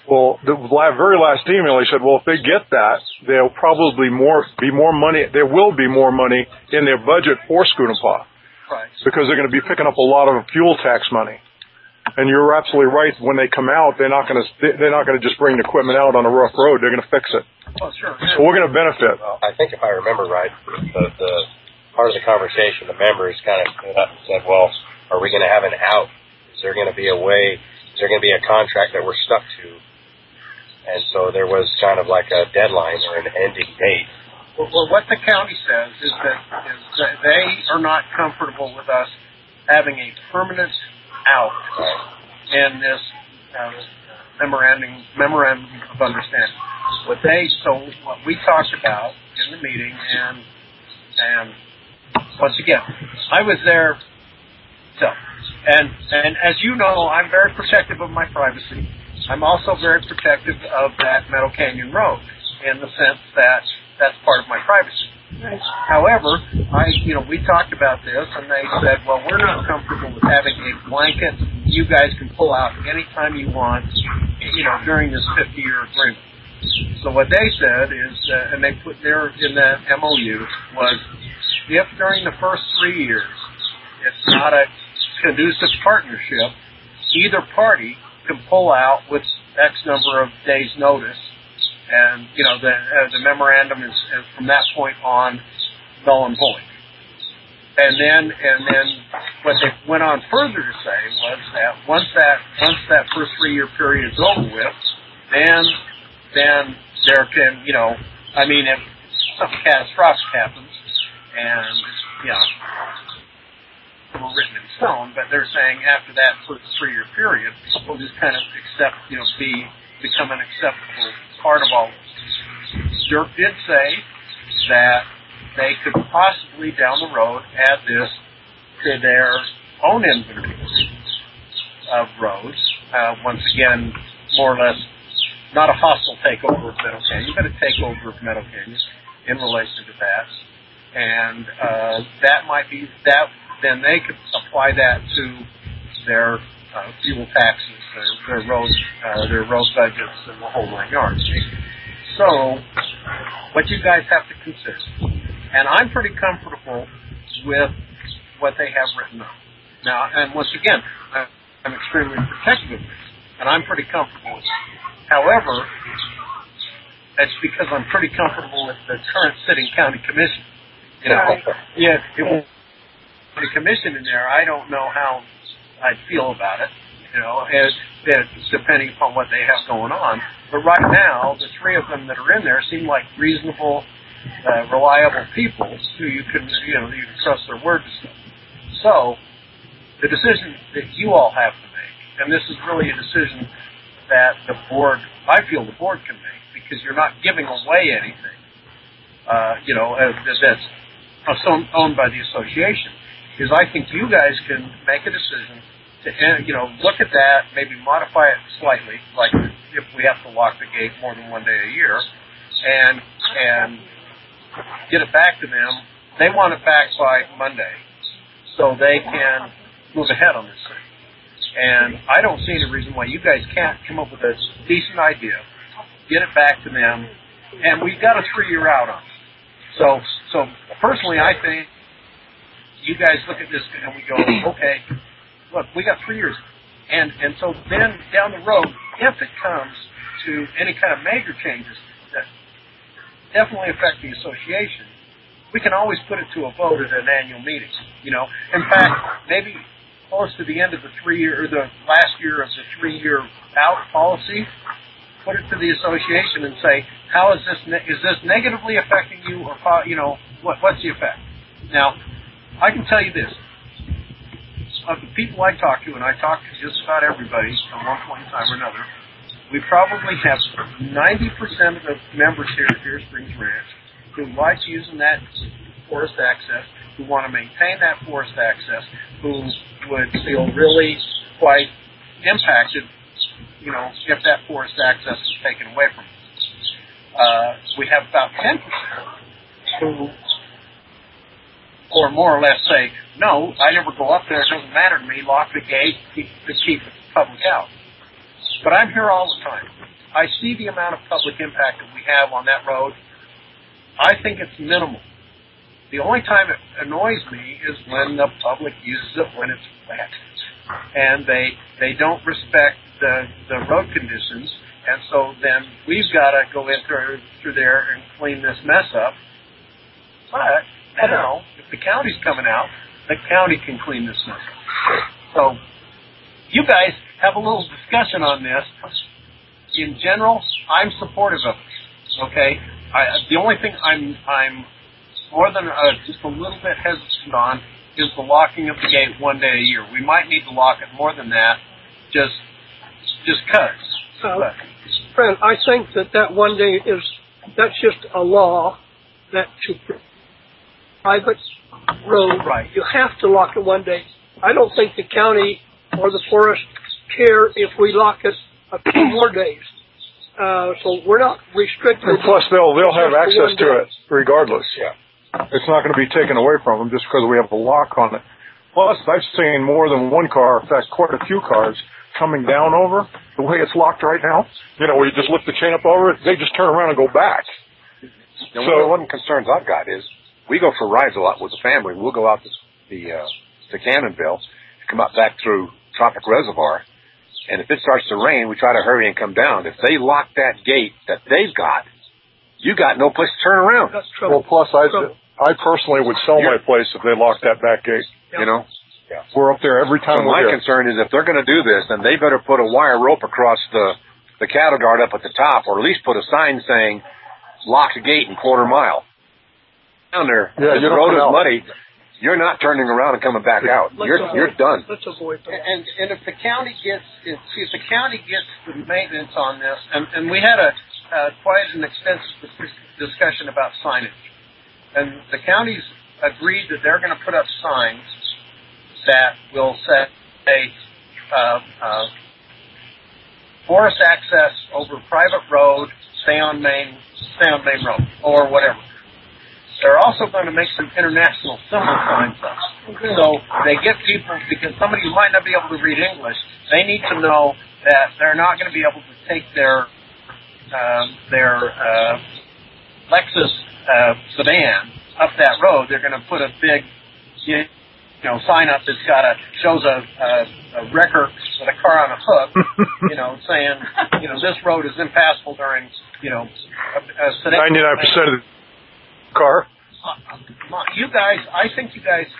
Well, the la- very last email, he said, well, if they get that, there'll probably more be more money. There will be more money in their budget for Scunapaw. Right. Because they're going to be picking up a lot of fuel tax money. And you're absolutely right. When they come out, they're not going to they're not going to just bring the equipment out on a rough road. They're going to fix it. Oh, sure. So we're going to benefit. Well, I think if I remember right, the, the part of the conversation, the members kind of stood up and said, well, are we going to have an out? Is there going to be a way? Is there going to be a contract that we're stuck to? And so there was kind of like a deadline or an ending date. Well, well what the county says is that, is that they are not comfortable with us having a permanent out in this uh, memorandum memorandum of understanding. What they so what we talked about in the meeting, and and once again, I was there. So, and and as you know, I'm very protective of my privacy. I'm also very protective of that Meadow Canyon Road in the sense that that's part of my privacy. Right. However, I, you know, we talked about this, and they said, well, we're not comfortable with having a blanket. You guys can pull out anytime you want, you know, during this fifty-year agreement. So what they said is, uh, and they put there in the M O U was, if during the first three years it's not a conducive partnership, either party can pull out with X number of days' notice. And, you know, the uh, the memorandum is, is from that point on null and void. And then and then what they went on further to say was that once that once that first three year period is over with, then then there can, you know, I mean, if something catastrophic happens, and you know, we're written in stone, but they're saying after that first three year period, we'll just kind of accept, you know, be become an acceptable part of all of this. Dirk did say that they could possibly down the road add this to their own inventory of roads. Uh, once again, more or less, not a hostile takeover of Meadow Canyon, but a takeover of Meadow Canyon in relation to that. And uh, that might be that. Then they could apply that to their uh, fuel taxes, their, their road, uh, their road budgets, and the whole nine yards. So, what you guys have to consider, and I'm pretty comfortable with what they have written up. Now, and once again, I'm extremely protective of this, and I'm pretty comfortable with it. However, it's because I'm pretty comfortable with the current sitting county commission. You know, right. yeah, it, the commission in there, I don't know how I'd feel about it, you know, it, it, depending upon what they have going on. But right now, the three of them that are in there seem like reasonable, uh, reliable people who you can, you know, you can trust their word to stuff. So, the decision that you all have to make, and this is really a decision that the board, I feel the board can make, because you're not giving away anything, uh, you know, uh, that's owned by the association, is I think you guys can make a decision to, you know, look at that, maybe modify it slightly, like if we have to lock the gate more than one day a year, and and get it back to them. They want it back by Monday, so they can move ahead on this thing. And I don't see any reason why you guys can't come up with a decent idea, get it back to them, and we've got a three-year out on it. So, so personally, I think you guys look at this and we go, okay, look, we got three years. And and so then down the road, if it comes to any kind of major changes that definitely affect the association, we can always put it to a vote at an annual meeting. You know, in fact, maybe close to the end of the three year or the last year of the three year out policy, put it to the association and say, how is this ne- is this negatively affecting you, or you know, what what's the effect? Now, I can tell you this. Of the people I talk to, and I talk to just about everybody at one point in time or another, we probably have ninety percent of the members here at Deer Springs Ranch who like using that forest access, who want to maintain that forest access, who would feel really quite impacted, you know, if that forest access is taken away from us. Uh, we have about ten percent who, or more or less say, no, I never go up there, it doesn't matter to me, lock the gate, keep, to keep the public out. But I'm here all the time. I see the amount of public impact that we have on that road. I think it's minimal. The only time it annoys me is when the public uses it when it's wet, and they they don't respect the the road conditions, and so then we've got to go in through, through there and clean this mess up. But now, if the county's coming out, the county can clean this mess up. So you guys have a little discussion on this. In general, I'm supportive of it. Okay, I, the only thing I'm I'm more than uh, just a little bit hesitant on is the locking of the gate one day a year. We might need to lock it more than that, just just cause. Uh, Fred, I think that that one day is, that's just a law that to private road, right. You have to lock it one day. I don't think the county or the forest care if we lock it a few more days. Uh, so we're not restricted. And plus, they'll they'll have access to day. it regardless. Yeah. It's not going to be taken away from them just because we have a lock on it. Plus, I've seen more than one car, in fact, quite a few cars, coming down over the way it's locked right now. You know, where you just lift the chain up over it, they just turn around and go back. Now, so, one of the concerns I've got is we go for rides a lot with the family. We'll go out to the uh, to Cannonville, come out back through Tropic Reservoir, and if it starts to rain, we try to hurry and come down. If they lock that gate that they've got, you got no place to turn around. That's trouble. Well, plus, I, trouble. I personally would sell You're, my place if they locked that back gate. Yeah. You know? Yeah. We're up there every time so we're my there. concern is if they're going to do this, then they better put a wire rope across the, the cattle guard up at the top, or at least put a sign saying, lock the gate in quarter mile. Down there, yeah, if the road is muddy, you're not turning around and coming back out. Let's You're avoid, you're done. Let's avoid that. And and if the county gets if, if the county gets the maintenance on this, and, and we had a uh, quite an extensive discussion about signage, and the county's agreed that they're going to put up signs that will say uh, uh, forest access over private road, stay on main stay on main road, or whatever. They're also going to make some international symbol signs up. So they get people, because somebody who might not be able to read English, they need to know that they're not going to be able to take their uh, their uh, Lexus uh, sedan up that road. They're going to put a big, you know, sign up that's got a shows a, a, a wrecker with a car on a hook, you know, saying, you know, this road is impassable during, you know, a, a sedan. ninety-nine percent of the car. Uh, you guys, I think you guys,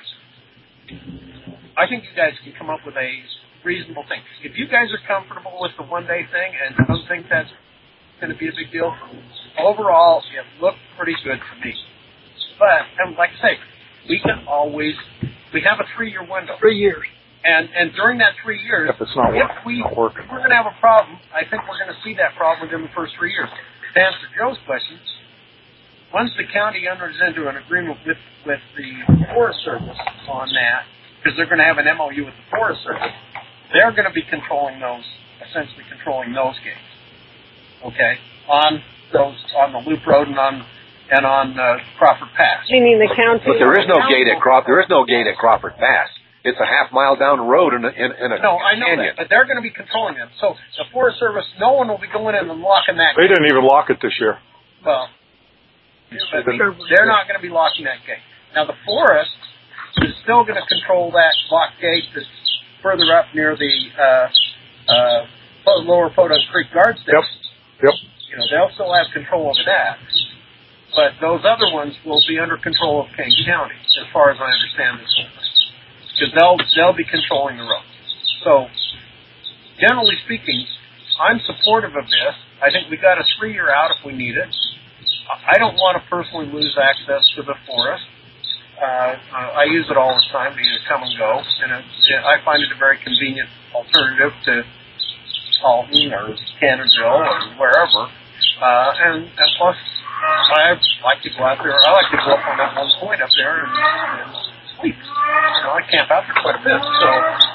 I think you guys can come up with a reasonable thing. If you guys are comfortable with the one-day thing and don't think that's going to be a big deal, overall, it looked pretty good to me. But, and like I say, we can always, we have a three-year window. Three years. And and during that three years, if it's not if, working, we, not working. if we're going to have a problem, I think we're going to see that problem within the first three years. To answer Joe's question, once the county enters into an agreement with, with the Forest Service on that, because they're going to have an M O U with the Forest Service, they're going to be controlling those, essentially controlling those gates. Okay? On those, on the Loop Road and on, and on uh, Crawford Pass. Meaning the county. But there is no gate at Crawford. There is no gate at Crawford Pass. It's a half mile down the road in a, in, in a no, I know canyon. that, but they're going to be controlling them. So the Forest Service, no one will be going in and locking that They gate. didn't even lock it this year. Well, but they're not going to be locking that gate. Now the forest is still going to control that lock gate that's further up near the uh, uh, Lower Podunk Creek Guard Station. Yep. Yep. You know, they'll still have control over that. But those other ones will be under control of Kane County, as far as I understand this whole thing. Because they'll, they'll be controlling the roads. So, generally speaking, I'm supportive of this. I think we got a three-year out if we need it. I don't want to personally lose access to the forest. Uh, I use it all the time to either come and go, and it, I find it a very convenient alternative to Alton or Cannonville or wherever. Uh, and, and plus, I like to go out there. I like to go up on that one point up there and, and sleep. You know, I camp out there quite a bit. So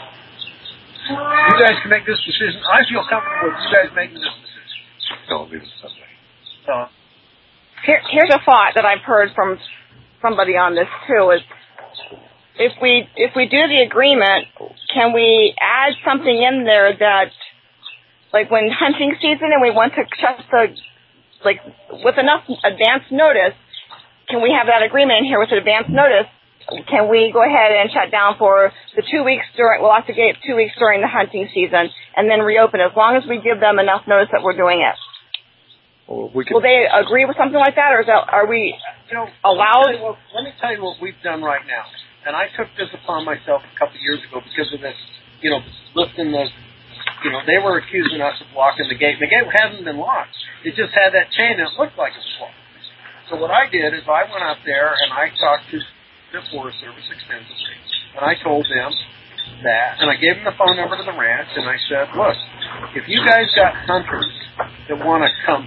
you guys can make this decision. I feel comfortable with you guys making this decision. Don't leave it Sunday. So. Here, here's a thought that I've heard from somebody on this too: is if we if we do the agreement, can we add something in there that like when hunting season and we want to shut the, like with enough advance notice, can we have that agreement in here with advance notice? Can we go ahead and shut down for the two weeks during, we'll have to get two weeks during the hunting season and then reopen as long as we give them enough notice that we're doing it? Well, we can, will they agree with something like that, or is that, are we you know, allowed? Let me, what, let me tell you what we've done right now. And I took this upon myself a couple of years ago because of this, you know, lifting the, you know, they were accusing us of locking the gate. The gate hasn't been locked. It just had that chain and it looked like it was locked. So what I did is I went out there and I talked to the Forest Service extensively, and I told them that, and I gave them the phone number to the ranch, and I said, look, if you guys got hunters that want to come,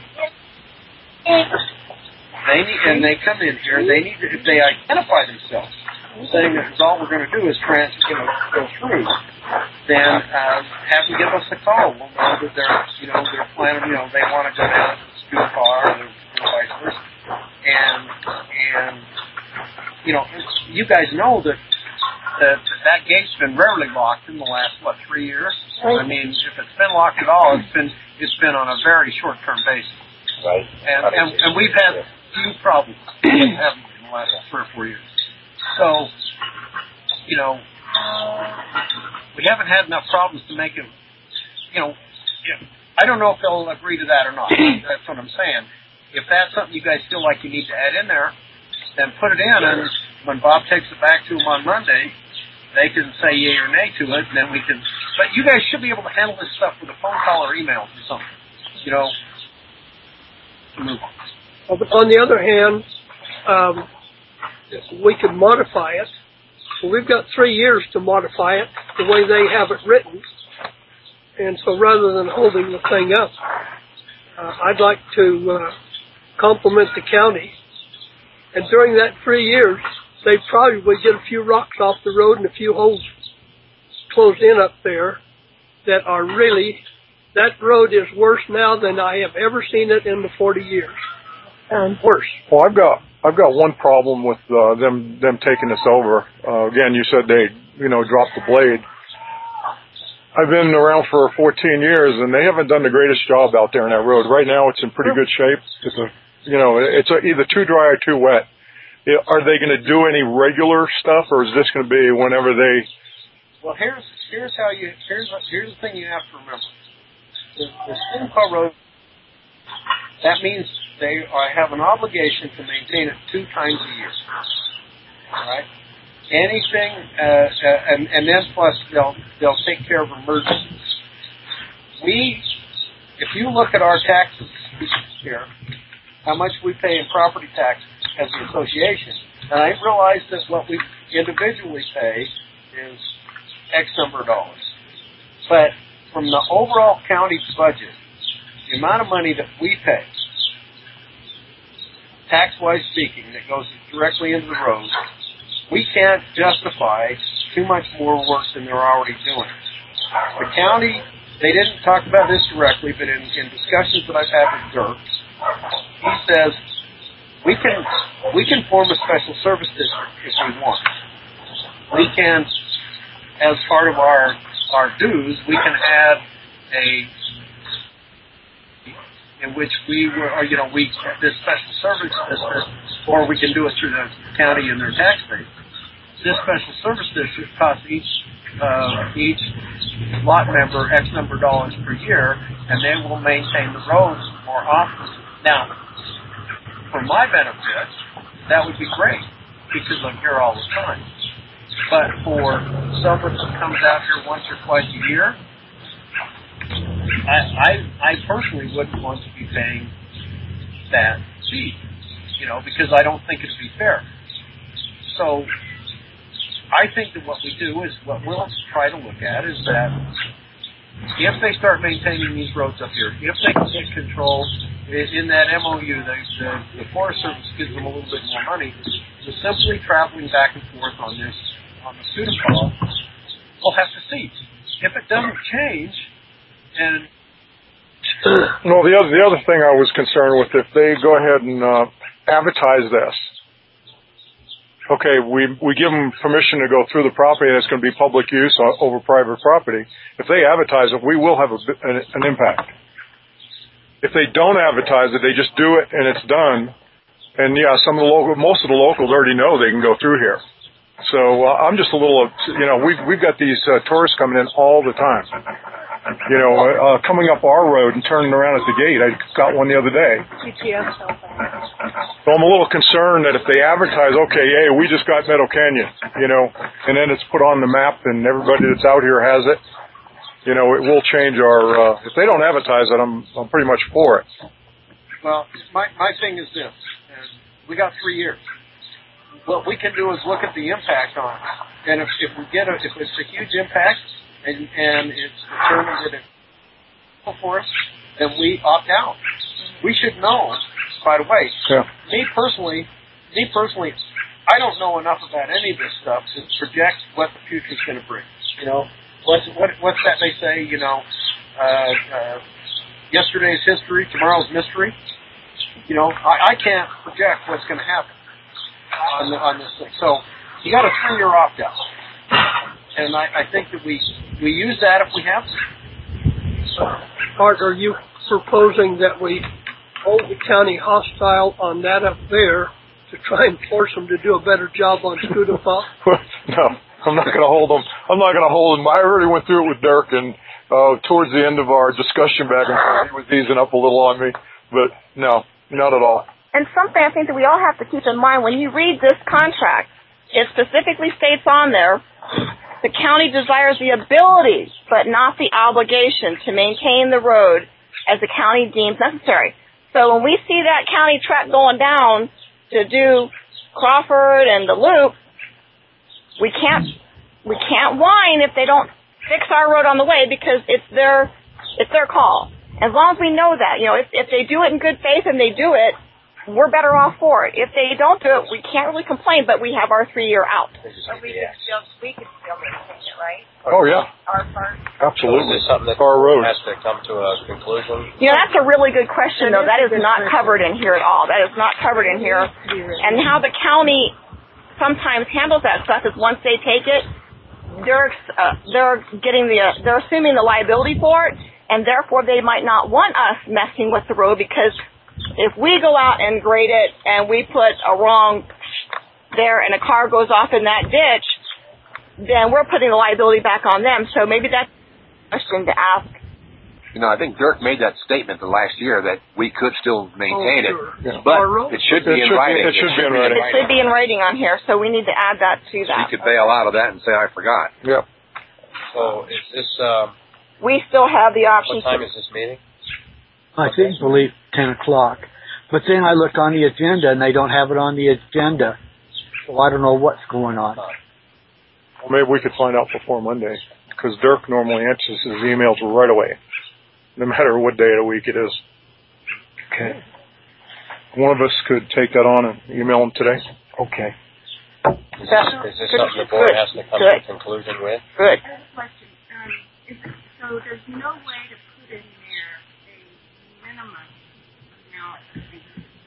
they need, and they come in here, they need to, if they identify themselves, saying that all we're going to do is trans, you know, go through, then uh, have them give us a call. We'll know that they're, you know, they're planning, you know, they want to go down to the scoop bar or vice versa, and and. You know, you guys know that that that gate's been rarely locked in the last what three years. I mean, if it's been locked at all, it's been it's been on a very short-term basis. Right. And and, and we've had few problems in the last three or four years. So, you know, we haven't had enough problems to make it. You know, I don't know if they'll agree to that or not. That's what I'm saying. If that's something you guys feel like you need to add in there, then put it in, and when Bob takes it back to him on Monday, they can say yay or nay to it, and then we can. But you guys should be able to handle this stuff with a phone call or email or something, you know. To move on. Well, but on the other hand, um, we could modify it. So we've got three years to modify it the way they have it written, and so rather than holding the thing up, uh, I'd like to uh, compliment the county. And during that three years, they probably would get a few rocks off the road and a few holes closed in up there that are really, that road is worse now than I have ever seen it in the forty years. And worse. Well, I've got I've got one problem with uh, them them taking this over. Uh, again, you said they you know dropped the blade. I've been around for fourteen years, and they haven't done the greatest job out there on that road. Right now, it's in pretty good shape. It's a You know, it's either too dry or too wet. Are they going to do any regular stuff, or is this going to be whenever they? Well, here's here's how you here's here's the thing you have to remember. The, the Stimco Road. That means they are, have an obligation to maintain it two times a year. All right. Anything, uh, uh, and and then plus they'll they'll take care of emergencies. We, if you look at our taxes here. How much we pay in property tax as an association. And I realize that what we individually pay is X number of dollars. But from the overall county budget, the amount of money that we pay, tax-wise speaking, that goes directly into the roads, we can't justify too much more work than they're already doing. The county, they didn't talk about this directly, but in, in discussions that I've had with Dirk, he says we can we can form a special service district if we want. We can, as part of our our dues, we can add a in which we were, or, you know, we this special service district, or we can do it through the county and their tax base. This special service district costs each uh, each lot member X number of dollars per year, and they will maintain the roads more often. Now, for my benefit, that would be great because I'm here all the time. But for someone who comes out here once or twice a year, I, I, I personally wouldn't want to be paying that fee, you know, because I don't think it'd be fair. So I think that what we do is, what we'll try to look at is that if they start maintaining these roads up here, if they can get control in that M O U, the, the, the Forest Service gives them a little bit more money, so simply traveling back and forth on this, on the student call, we'll have to see. If it doesn't change, and no, the other the other thing I was concerned with, if they go ahead and uh, advertise this, okay, we we give them permission to go through the property and it's going to be public use over private property. If they advertise it, we will have a, an, an impact. If they don't advertise it, they just do it and it's done. And yeah, some of the local, most of the locals already know they can go through here. So uh, I'm just a little, you know, we've we've got these uh, tourists coming in all the time. You know, uh, coming up our road and turning around at the gate. I got one the other day. G P S. So I'm a little concerned that if they advertise, okay, hey, we just got Meadow Canyon, you know, and then it's put on the map and everybody that's out here has it, you know, it will change our, uh, if they don't advertise it, I'm, I'm pretty much for it. Well, my, my thing is this. We got three years. What we can do is look at the impact on it. And if, if we get a, if it's a huge impact, and, and it's determined that it's for us, then we opt out. We should know right away. Yeah. Me personally, me personally, I don't know enough about any of this stuff to project what the future's going to bring. You know, what's what, what's that they say? You know, uh, uh, yesterday's history, tomorrow's mystery. You know, I, I can't project what's going to happen on the, on this thing. So you got a three-year opt out. And I, I think that we we use that if we have to. Art, are you proposing that we hold the county hostile on that up there to try and force them to do a better job on Scudapaw? No, I'm not going to hold them. I'm not going to hold them. I already went through it with Dirk, and uh, towards the end of our discussion back and forth, he was easing up a little on me. But no, not at all. And something I think that we all have to keep in mind when you read this contract, it specifically states on there, the county desires the ability, but not the obligation, to maintain the road as the county deems necessary. So when we see that county track going down to do Crawford and the loop, we can't we can't whine if they don't fix our road on the way, because it's their it's their call. As long as we know that, you know, if if they do it in good faith and they do it, we're better off for it. If they don't do it, we can't really complain, but we have our three-year out. But we can still, we can still maintain it, right? Oh, yeah. Our part. Absolutely. Is this something that our road has to come to a conclusion? You know, that's a really good question, though. That is not covered in here at all. That is not covered in here. And how the county sometimes handles that stuff is once they take it, they're uh, they're getting the uh, they're assuming the liability for it, and therefore they might not want us messing with the road, because if we go out and grade it and we put a wrong there and a car goes off in that ditch, then we're putting the liability back on them. So maybe that's a question to ask. You know, I think Dirk made that statement the last year that we could still maintain oh, sure. it, yeah. but it it should be it in should writing. Be, it should be in writing. It should be in writing on here, so we need to add that to that. You could bail out of that and say, I forgot. Yep. So is this, um, We still have the option. what time to, is this meeting? I think believe ten o'clock. But then I look on the agenda and they don't have it on the agenda. So I don't know what's going on. Well, maybe we could find out before Monday, because Dirk normally answers his emails right away, no matter what day of the week it is. Okay. One of us could take that on and email him today. Okay. Is this, is this something the board has to come to a conclusion with? Good. I have a question. Um, is it, so there's no way to put in there a minimum amount of things.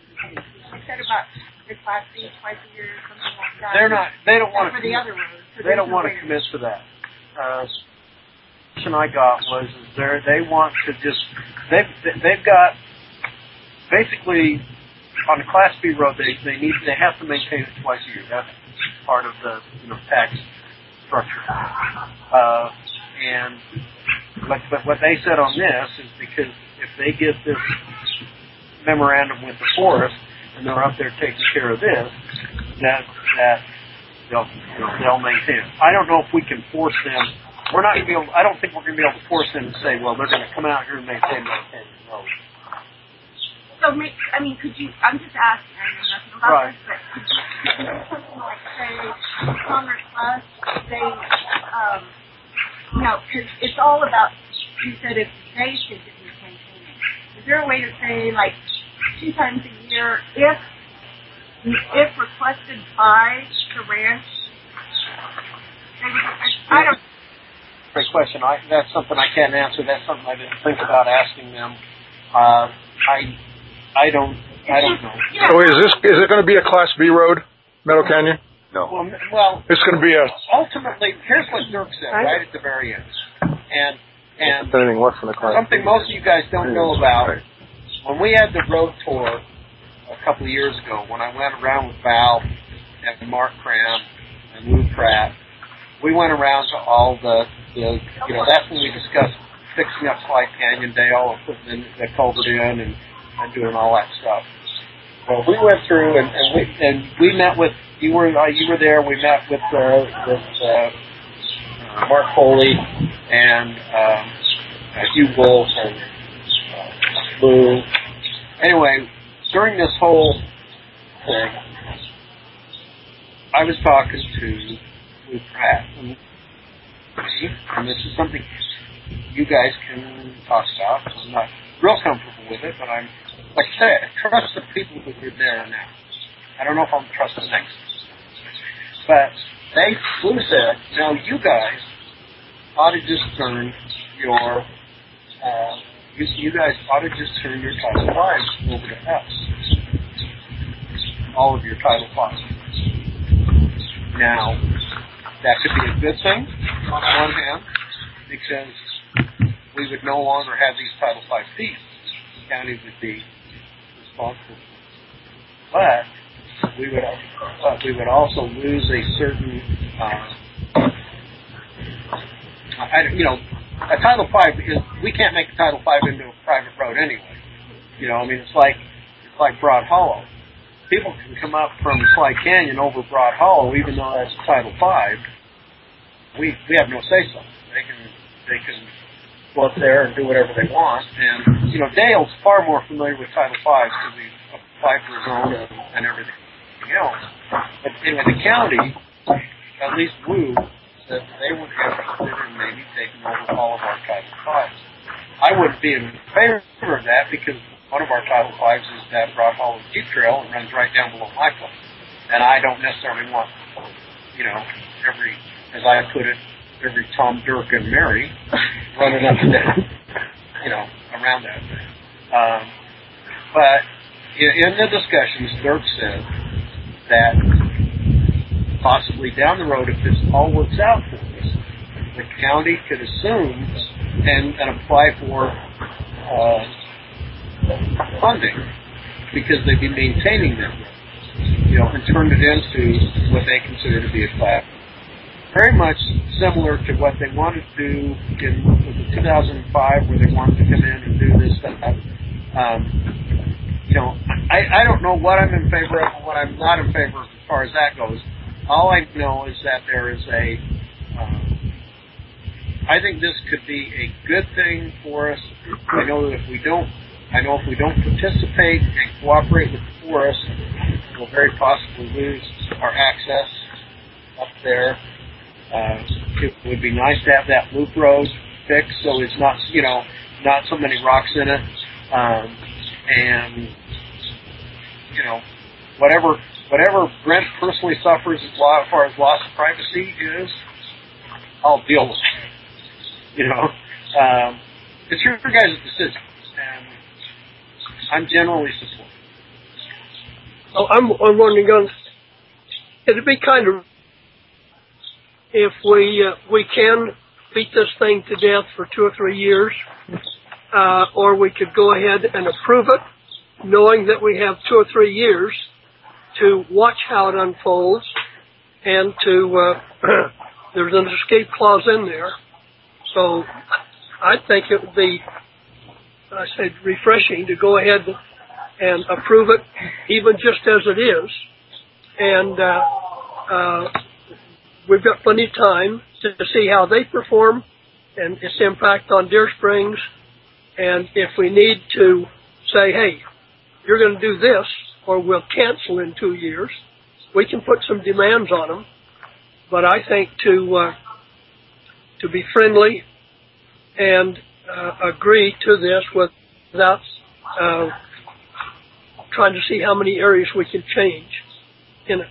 You said about the class B twice a year or something like that. They're not. They don't want to. For the other roads. So they don't no want to commit to that. Uh, the question I got was is they they want to just they've they've got basically on a class B road they they need they have to maintain it twice a year. That's part of the you know tax structure. Uh, and but but what they said on this is because if they get this memorandum with the forest and they're up there taking care of this, that that they'll they'll maintain it. I don't know if we can force them. We're not going to be able. I don't think we're going to be able to force them to say, well, they're going to come out here and maintain maintain the road. So, I mean, could you? I'm just asking. I know nothing about Right. this, but could you, could you do something like say Commerce Plus? They, um, you know, because it's all about. You said if they should be maintaining. Is there a way to say like two times a year if if requested by the ranch? I don't. Great question. I, that's something I can't answer. That's something I didn't think about asking them. Uh, I I don't I don't know. So is this is it going to be a Class B road, Meadow Canyon? No. Well, well, It's going to be a ultimately, here's what Dirk said right at the very end, and and anything less than a class. something most of you guys don't know about. When we had the road tour a couple of years ago, when I went around with Val and Mark Cram and Lou Pratt, we went around to all the, the you know, that's when we discussed fixing up Slide Canyon Dale and putting the culvert in and, and doing all that stuff. Well, we went through and, and we and we met with you were uh, you were there. We met with uh, with uh, Mark Foley and um, uh, Hugh Wolf and uh, Lou. Anyway, during this whole thing, I was talking to Lou Pratt, and, and this is something you guys can talk about. I'm not real comfortable with it, but I'm, like I said, I trust the people who are there now. I don't know if I'm trust the next. But they, Lou said, now you guys ought to just turn your, uh, you, you guys ought to just turn your Title fives over to us. All of your Title fives. Now, that could be a good thing on one hand, because we would no longer have these Title five fees. The county would be responsible. But we would, uh, we would also lose a certain, uh, I, you know, a Title five is, we can't make a Title five into a private road anyway. You know, I mean, it's like, it's like Broad Hollow. People can come up from Slide Canyon over Broad Hollow, even though that's Title five. We we have no say so. They can they can go up there and do whatever they want. And you know, Dale's far more familiar with Title five because he applied for his own and, and everything else. But anyway, the county, at least Lou, said they would be interested in maybe taking over all of our Title fives. I wouldn't be in favor of that because one of our Title fives is that Broad Hollow Jeep Trail and runs right down below my place. And I don't necessarily want, you know, every, as I put it, every Tom, Dirk, and Mary running up and down, you know, around that thing. Um, but in, in the discussions, Dirk said that possibly down the road, if this all works out for us, the county could assume and, and apply for uh, funding because they'd be maintaining them, you know, and turn it into what they consider to be a class. Very much similar to what they wanted to do in the two thousand five, where they wanted to come in and do this stuff. Um, you know, I, I don't know what I'm in favor of and what I'm not in favor of as far as that goes. All I know is that there is a, um, I think this could be a good thing for us. I know that if we don't, I know if we don't participate and cooperate with the forest, we'll very possibly lose our access up there. Uh, it would be nice to have that loop road fixed so it's not, you know, not so many rocks in it. Um, and, you know, whatever whatever Brent personally suffers as far as loss of privacy is, I'll deal with it. You know, um, it's your guys' decision. And I'm generally supportive. Oh, I'm, I'm wondering, on, it'd be kind of, if we uh, we can beat this thing to death for two or three years, uh, or we could go ahead and approve it, knowing that we have two or three years to watch how it unfolds, and to uh, there's an escape clause in there. So I think it would be, I said, refreshing to go ahead and approve it, even just as it is, and uh, uh, we've got plenty of time to, to see how they perform and its impact on Deer Springs. And if we need to say, hey, you're going to do this, or we'll cancel in two years, we can put some demands on them. But I think to uh, to be friendly and uh, agree to this without uh, trying to see how many areas we can change in it.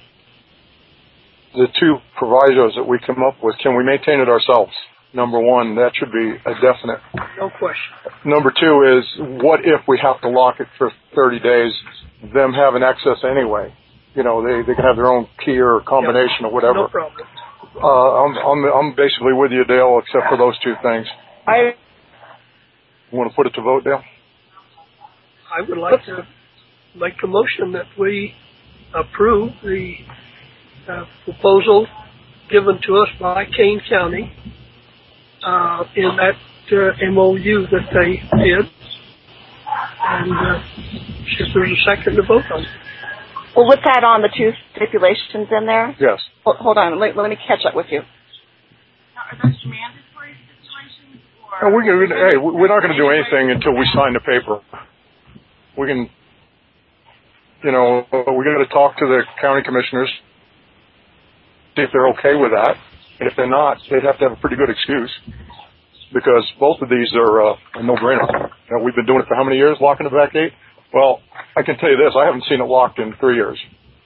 The two provisos that we come up with, can we maintain it ourselves? Number one, that should be a definite. No question. Number two is, what if we have to lock it for thirty days, them having access anyway? you know, they, they can have their own key or combination yeah, or whatever. No problem. Uh, I'm, I'm, I'm basically with you, Dale, except for those two things. I want to put it to vote, Dale? I would like to make a motion that we approve the uh, proposal given to us by Kane County uh, in that uh, M O U that they did. And uh, if there's a second to vote on it. Well, with that on, the two stipulations in there? Yes. Hold, hold on, let, let me catch up with you. Now, are those mandatory stipulations? Or No, we can, hey, we're not going to do anything until we sign the paper. We can, you know, we got to talk to the county commissioners, see if they're okay with that. And if they're not, they'd have to have a pretty good excuse, because both of these are uh, a no-brainer. You know, we've been doing it for how many years, locking the back gate? Well, I can tell you this, I haven't seen it locked in three years.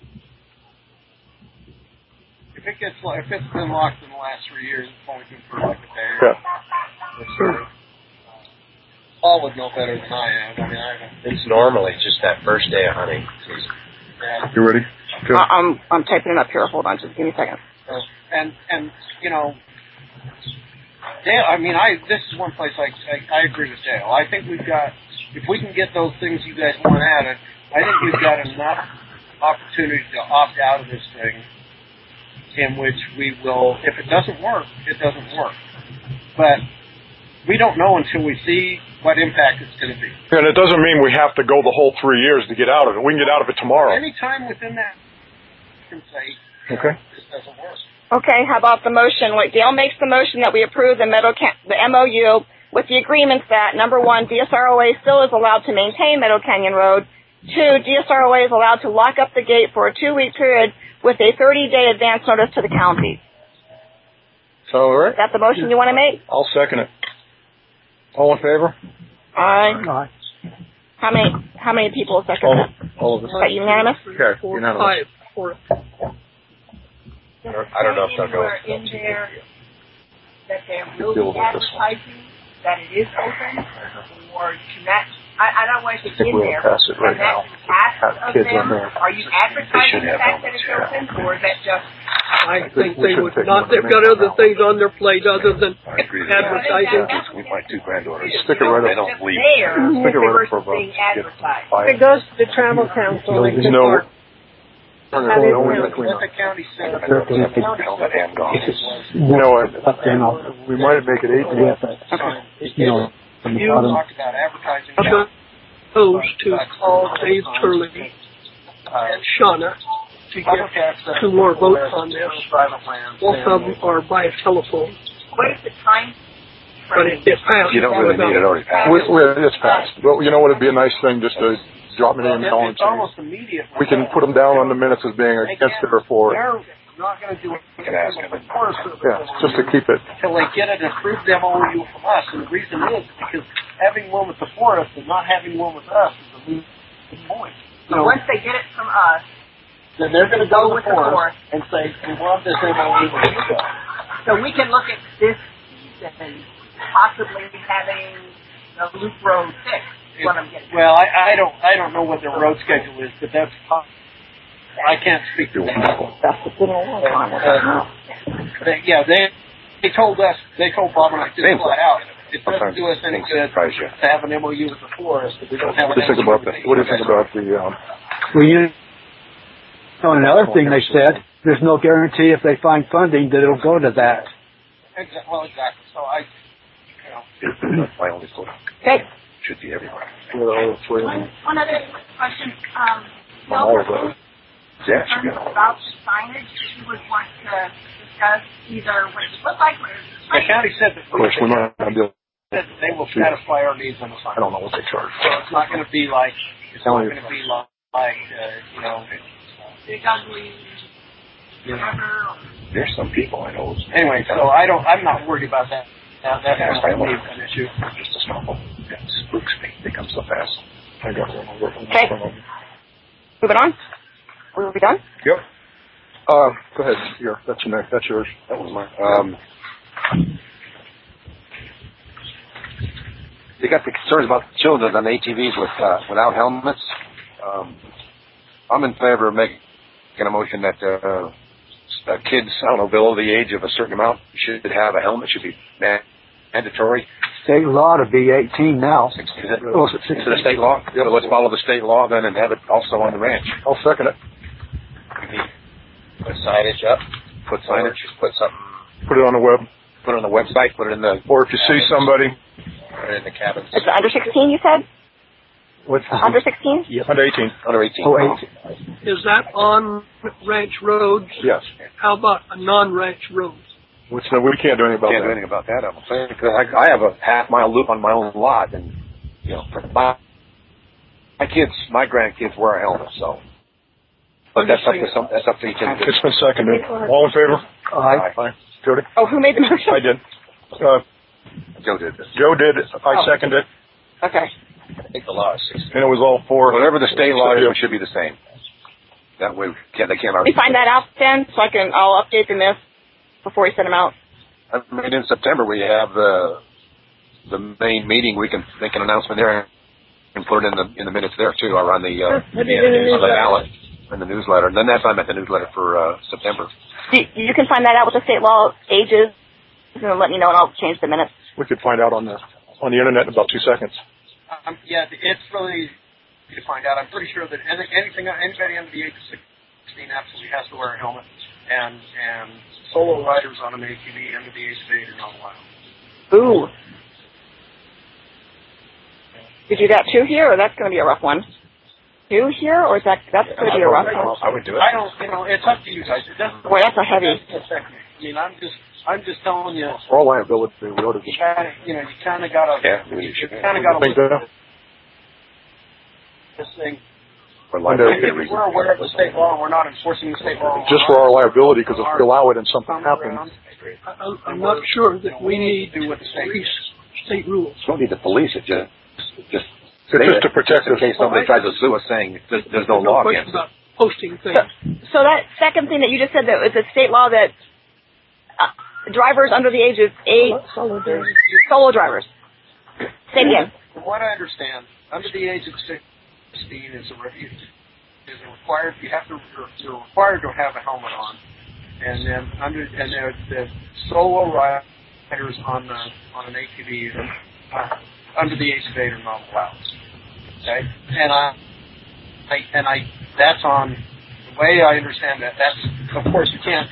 If it gets, if it's been locked in the last three years, it's only been for like a day. Yeah. Sure. Paul would know better than I am. I mean, I haven't. It's normally just that first day of hunting season. Yeah. You ready? Good. I, I'm I'm typing it up here. Hold on, just give me a second. So, and and you know, Dale. I mean, I this is one place I, I I agree with Dale. I think we've got, if we can get those things you guys want added, I think we've got enough opportunity to opt out of this thing, in which we will. If it doesn't work, it doesn't work. But we don't know until we see what impact it's going to be. And it doesn't mean we have to go the whole three years to get out of it. We can get out of it tomorrow. Any time within that, you can say, okay, this doesn't work. Okay, how about the motion? Like Dale makes the motion that we approve the Meadow Can- the M O U with the agreements that, number one, D S R O A still is allowed to maintain Meadow Canyon Road. Two, D S R O A is allowed to lock up the gate for a two-week period with a thirty-day advance notice to the county. So, all right. Is that the motion you want to make? I'll second it. All in favor? Aye. Aye. How many how many people second All, that? all of us. Is that unanimous? Okay, Four, unanimous. five, four. I don't know if they'll go. Anywhere in there that there will Deal be with this one. advertising, that it is open, or to match. I, I don't want it I think in we'll there. pass it right and that's now. the task Have of kids them. on there. Are you should advertising the have fact that helmets, it's yeah. open, or is that just? I think think we they should would take not. one They've got minute other now. things on their plate other than I agree with advertising. that. We, my two granddaughters, Stick it right they up. don't leave. There, Stick it right up for versus about being advertised. If it goes to the travel council, it could No. work. Turn That it is over true. between What us. the county said. Helmet and goggles. You know, I, you know, we might make it eight. You know, from the You bottom. talked about advertising. I chose to call Dave Turley and Shauna to get two more votes on this. Both of them are by telephone, What is the time but it, it passed. You don't really need it already passed. We, we, it's passed. Well, you know what? It'd be a nice thing just to drop me an email and It's almost immediate. we can put them down on the minutes as being against it or for it. They're not going to do it. You can ask them. Yeah, just to keep it. Until they get an approved M O U from us. And the reason is because having one with the forest and not having one with us is a moot point. So once they get it from us, Then they're going to go Go with with the the forest and say, we want this M O U with you guys. so we can look at this season possibly having the loop road fixed. Is what I'm getting. at. Well, I, I don't I don't know what their road schedule is, but that's possible. I can't speak to that. That's what's been a long time. Uh, they, yeah, they they told us, they told Bob and I just Same flat out, it doesn't Sometimes do us any things good surprise you. to have an M O U with the forest if we don't have What an do you think M O U about that? with What do you think about the, um, Well, you know, another thing they said, there's no guarantee if they find funding that it'll go to that. Exa- Well, exactly. So I, you know, That's my only thought. Okay. Should be everywhere. with all the three of One, them? one other quick question. Um, On all of those. Yeah, should be concerns everywhere. about the signage that you would want to discuss, either what it would look like, what it the would county said that Of course, we're not going to be able, that they will satisfy our needs on the I sign. don't know what they charge. So it's not going to be like, it's not County- going to be like, like uh, you know, big ugly, whatever, or There's some people I know. who's- anyway, so I don't, I'm not worried about that. Now, that's Yeah, not I going to know. be an issue. Just a stumble. It spooks me. They come so fast. I got one over. Okay. Moving on. Are we done? Yep. Uh, go ahead. Here, that's your next. That's yours. That was mine. Um, they got the concerns about the children on A T Vs with uh, without helmets. Um, I'm in favor of making Get a motion that uh, uh, kids, I don't know, below the age of a certain amount should have a helmet. Should be mandatory. State law to be eighteen now. Is it, oh, is it the state law? Yeah, let's follow the state law then and have it also on the ranch. I'll second it. Put signage up. Put signage. Put something. Put it on the web. Put it on the website. Put it in the. Or if you see somebody. Put it in the cabins. It's under sixteen, you said? What's under sixteen? Yeah. Under eighteen. Under eighteen. Oh, eighteen. Is that on ranch roads? Yes. How about a non-ranch roads? Which no, we can't do anything about Can't that. do anything about that. I'm saying because I, I have a half mile loop on my own lot, and you know, for my my kids, my grandkids wear a helmet, so. But that's up to some. That's up to each individual. It's been seconded. All in favor? Aye. Aye. Jody? Oh, who made the motion? I did. Uh, Joe did this. Joe did. I Oh. seconded it. Okay. I think the law is sixteen. And it was all four. Whatever the state law is, it should be the same. That way, we can't, they can't Can we argue. find that out then, so I can, I'll update the miss before we send them out. I mean, in September we have the the main meeting. We can make an announcement there and put it in the in the minutes there too, or on the uh, Put it in the on the newsletter. ballot in the newsletter. And then that's I'm at the newsletter for uh, September. You, you can find that out with the state law ages, and let me know, and I'll change the minutes. We could find out on the on the internet in about two seconds. Um, yeah, it's really easy to find out. I'm pretty sure that any, anything, anybody under the age of sixteen absolutely has to wear a helmet, and and solo riders on an A T V under the age of eight are not allowed. Ooh. You do that too here, or that's going to be a rough one? Two here, or is that that's going to be a rough one? I would do it. I don't, you know, it's up to you guys. It doesn't. Boy, that's a heavy. I mean, I'm just, I'm just telling you. For all liability, we ought to You just gotta, you know, you kind of gotta, Yeah, you we should. kind of gotta think look that. at this thing. For If liability we're reasons. aware of the state law, we're not enforcing the state law. just for our liability, because if we allow it and something happens, I- I'm, I'm not sure that we need to do what the state police state rules. We don't need to police it. Just just it's state just to it, protect in us. case somebody tries to sue us saying there's, there's no law question against it. about posting things. So, so that second thing that you just said, that is a state law that uh, drivers under the age of eight, Solo drivers. solo drivers. Say it again. From what I understand, under the age of sixteen is a refuge. Is a required. You have to. You're required to have a helmet on, and then under and the, the solo riders on the on an A T V uh, under the age of eight are not allowed. Okay, and I, I and I that's on the way I understand that. That's of course you can't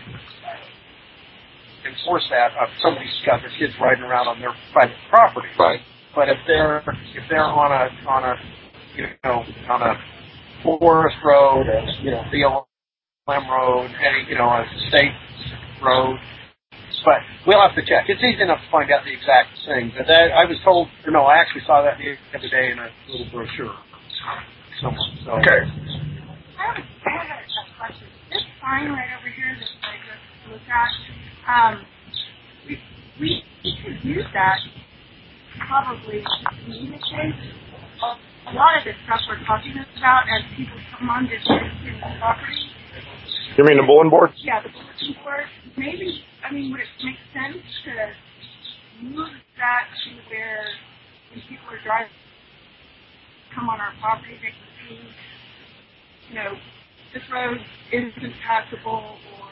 enforce that if somebody's got their kids riding around on their private property. Right. But if they're if they're on a on a you know on a forest road, you know, B L M road, any you know, a state road, but we'll have to check. It's easy enough to find out the exact thing. But that, I was told, or no, I actually saw that the other day in a little brochure somewhere. So. Okay. I have a question. This sign right over here that I just looked at, um, we, we could use that probably to communicate a lot of the stuff we're talking about as people come on to the property. You mean the bulletin board? Yeah, the bulletin board. Maybe, I mean, would it make sense to move that to where when people are driving, come on our property, they can see, you know, this road isn't passable, or,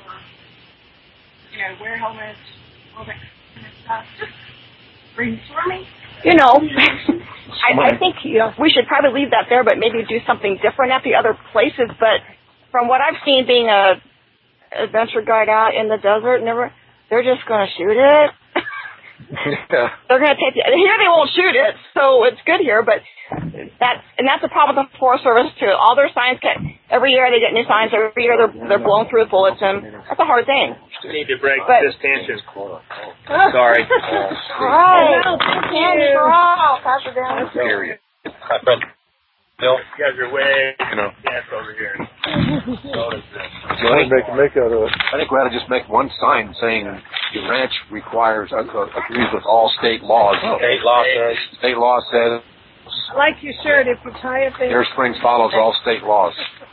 you know, wear helmets, all that kind of stuff. Just brainstorming. You know, I, I think you know, we should probably leave that there, but maybe do something different at the other places. But from what I've seen, being a adventure guide out in the desert, never, they're just going to shoot it. Yeah. They're going to take it. Here they won't shoot it, so it's good here. But that's and that's a problem with the Forest Service too. All their signs get every year they get new signs. Every year they're they're blown through with bullets, and that's a hard thing. We need to break But- this tension. Sorry. Right. Candy for all. Pass it down. Period. My friend Bill. You guys are way You know. gas over here. So I make make out of it. I think we ought to just make one sign saying the ranch requires uh, uh, agrees with all state laws. State law says. State law says Like you should if you tie a thing. Air Springs follows all state laws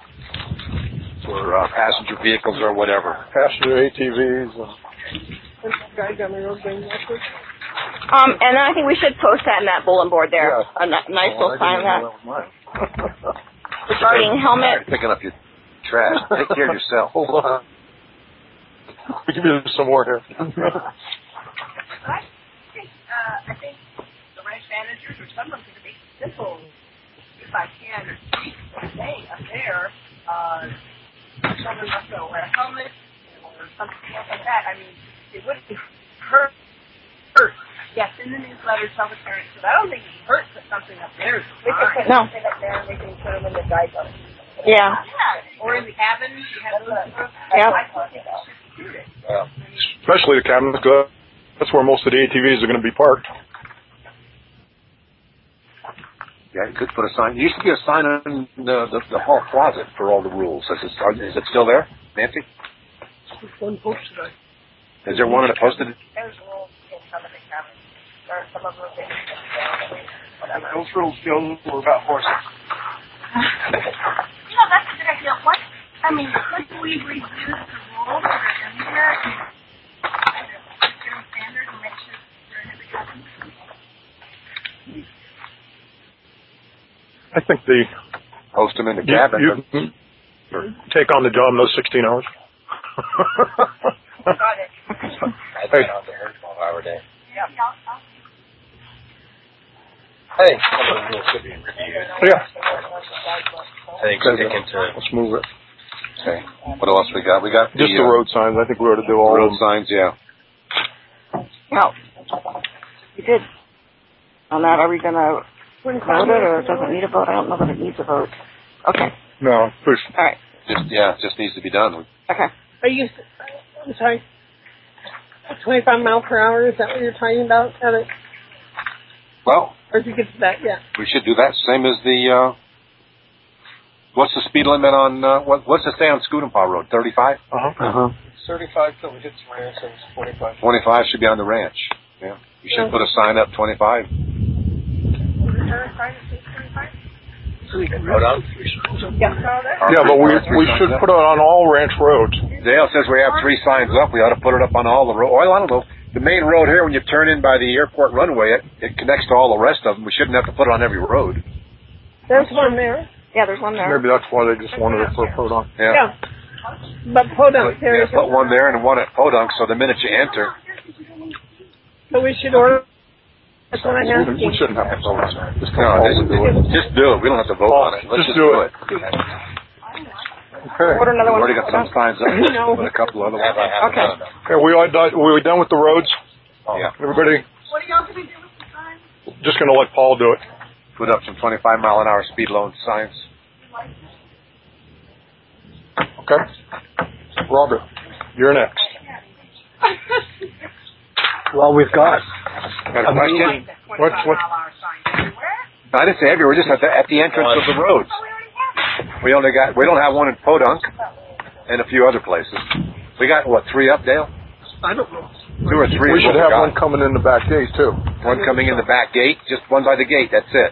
for uh, passenger vehicles or whatever. Passenger A T Vs and Guys on the road going backwards. Um, and then I think we should post that in that bulletin board there. Yeah. A n- nice oh, little I sign didn't that know that was mine. regarding helmet. Picking up your trash. Take care of yourself. Hold on. We give you some more here. I think, uh, I think the ranch managers or someone's going to make it simple, if I can, say up there, uh, someone must go wear a helmet or something like that. I mean, it wouldn't hurt. hurt. Yes, in the newsletter, tell the parents. But I don't think it hurts put something up there. We can put No. something up there and we can put them in the guide book. Yeah. Yeah, or in the cabin, you have those. Yeah. I think it should do it. Well, Especially the cabins, because that's where most of the A T Vs are going to be parked. Yeah, you could put a sign. There used to be a sign in the, the, the hall closet for all the rules. Is it, is it still there, Nancy? There's one posted. I Is there one that posted? There's rules in some of the cabins. There are some of them that whatever. Those rules deal were about horses. You know, that's a good idea. What, I mean, could we reduce the rules that are in here and kind of keep them standard and make sure they're in every cabin? I think the Post them in the you, cabin. you can take on the job in those sixteen hours. Got it. I Hey. think on the twelve-hour day. Yeah. I'll, I'll, I think some of the rules should be reviewed. Yeah. I think sticking to Let's move it. Okay. What else we got? We got the, Just the uh, road signs. I think we ought to do all road of them. signs. Yeah. No. You did. On that, are we going to vote it, or it doesn't need a vote? I don't know that it needs a vote. Okay. No, please. All right. Just yeah, it just needs to be done. Okay. Are you, I'm sorry, twenty-five mile per hour, is that what you're talking about? At it? Well, Or did you get to that? Yeah. we should do that. Same as the. Uh, what's the speed limit on? Uh, what, what's the say on Scootempah Road? Thirty-five. Uh huh. Uh huh. thirty-five till we hit the ranch, and it's twenty-five. Twenty-five should be on the ranch. Yeah. You should put a sign up. Twenty-five. Hold on. Yeah, but we we should put it on all ranch roads. Dale says we have three signs up. We ought to put it up on all the roads. Well, I don't know. The main road here, when you turn in by the airport runway, it, it connects to all the rest of them. We shouldn't have to put it on every road. There's one there. Yeah, there's one there. Maybe that's why they just wanted it for Podunk. Yeah. Yeah. But Podunk, there Yeah, is put one there and one at Podunk, so the minute you enter. So we should order. That's what I'm We asking. shouldn't have to vote on it. Just No, come just, forward and do it. just do it. We don't have to vote on it. Let's Just just, do do it. it. Okay. Order another We've one. already got some signs up. No. Put a couple other ones. Okay. Okay, we all done, we done with the roads? Yeah. Everybody what are y'all going to do with the signs? just going to let Paul do it. Put up some twenty-five mile an hour speed loan signs. Okay? Robert, you're next. Well, we've got Got a question? What's, what, I didn't say everywhere, just at the, at the entrance of the roads. We only got, we don't have one in Podunk and a few other places. We got, what, three up, Dale? I don't know. Two or three. we is should what have got. one coming in the back gate, too. One coming in the back gate, just one by the gate, that's it.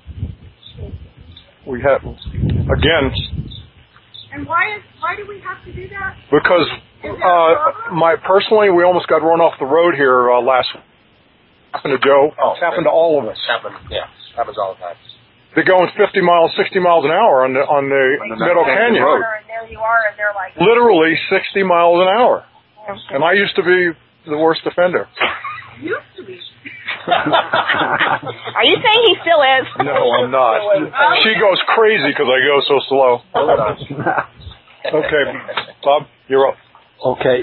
We have, again, And why is why do we have to do that? because uh, my personally, we almost got run off the road here uh, last week. Happened to Joe. Oh, it's happened to all of us. Happens, yeah, happens all the time. They're going fifty miles, sixty miles an hour on the on the On the Meadow Canyon Canyon Road. And there you are, and they're like, Literally sixty miles an hour. And I used to be the worst offender. used to be. Are you saying he still is? No, I'm not. She goes crazy because I go so slow. Okay, Bob, you're up. Okay.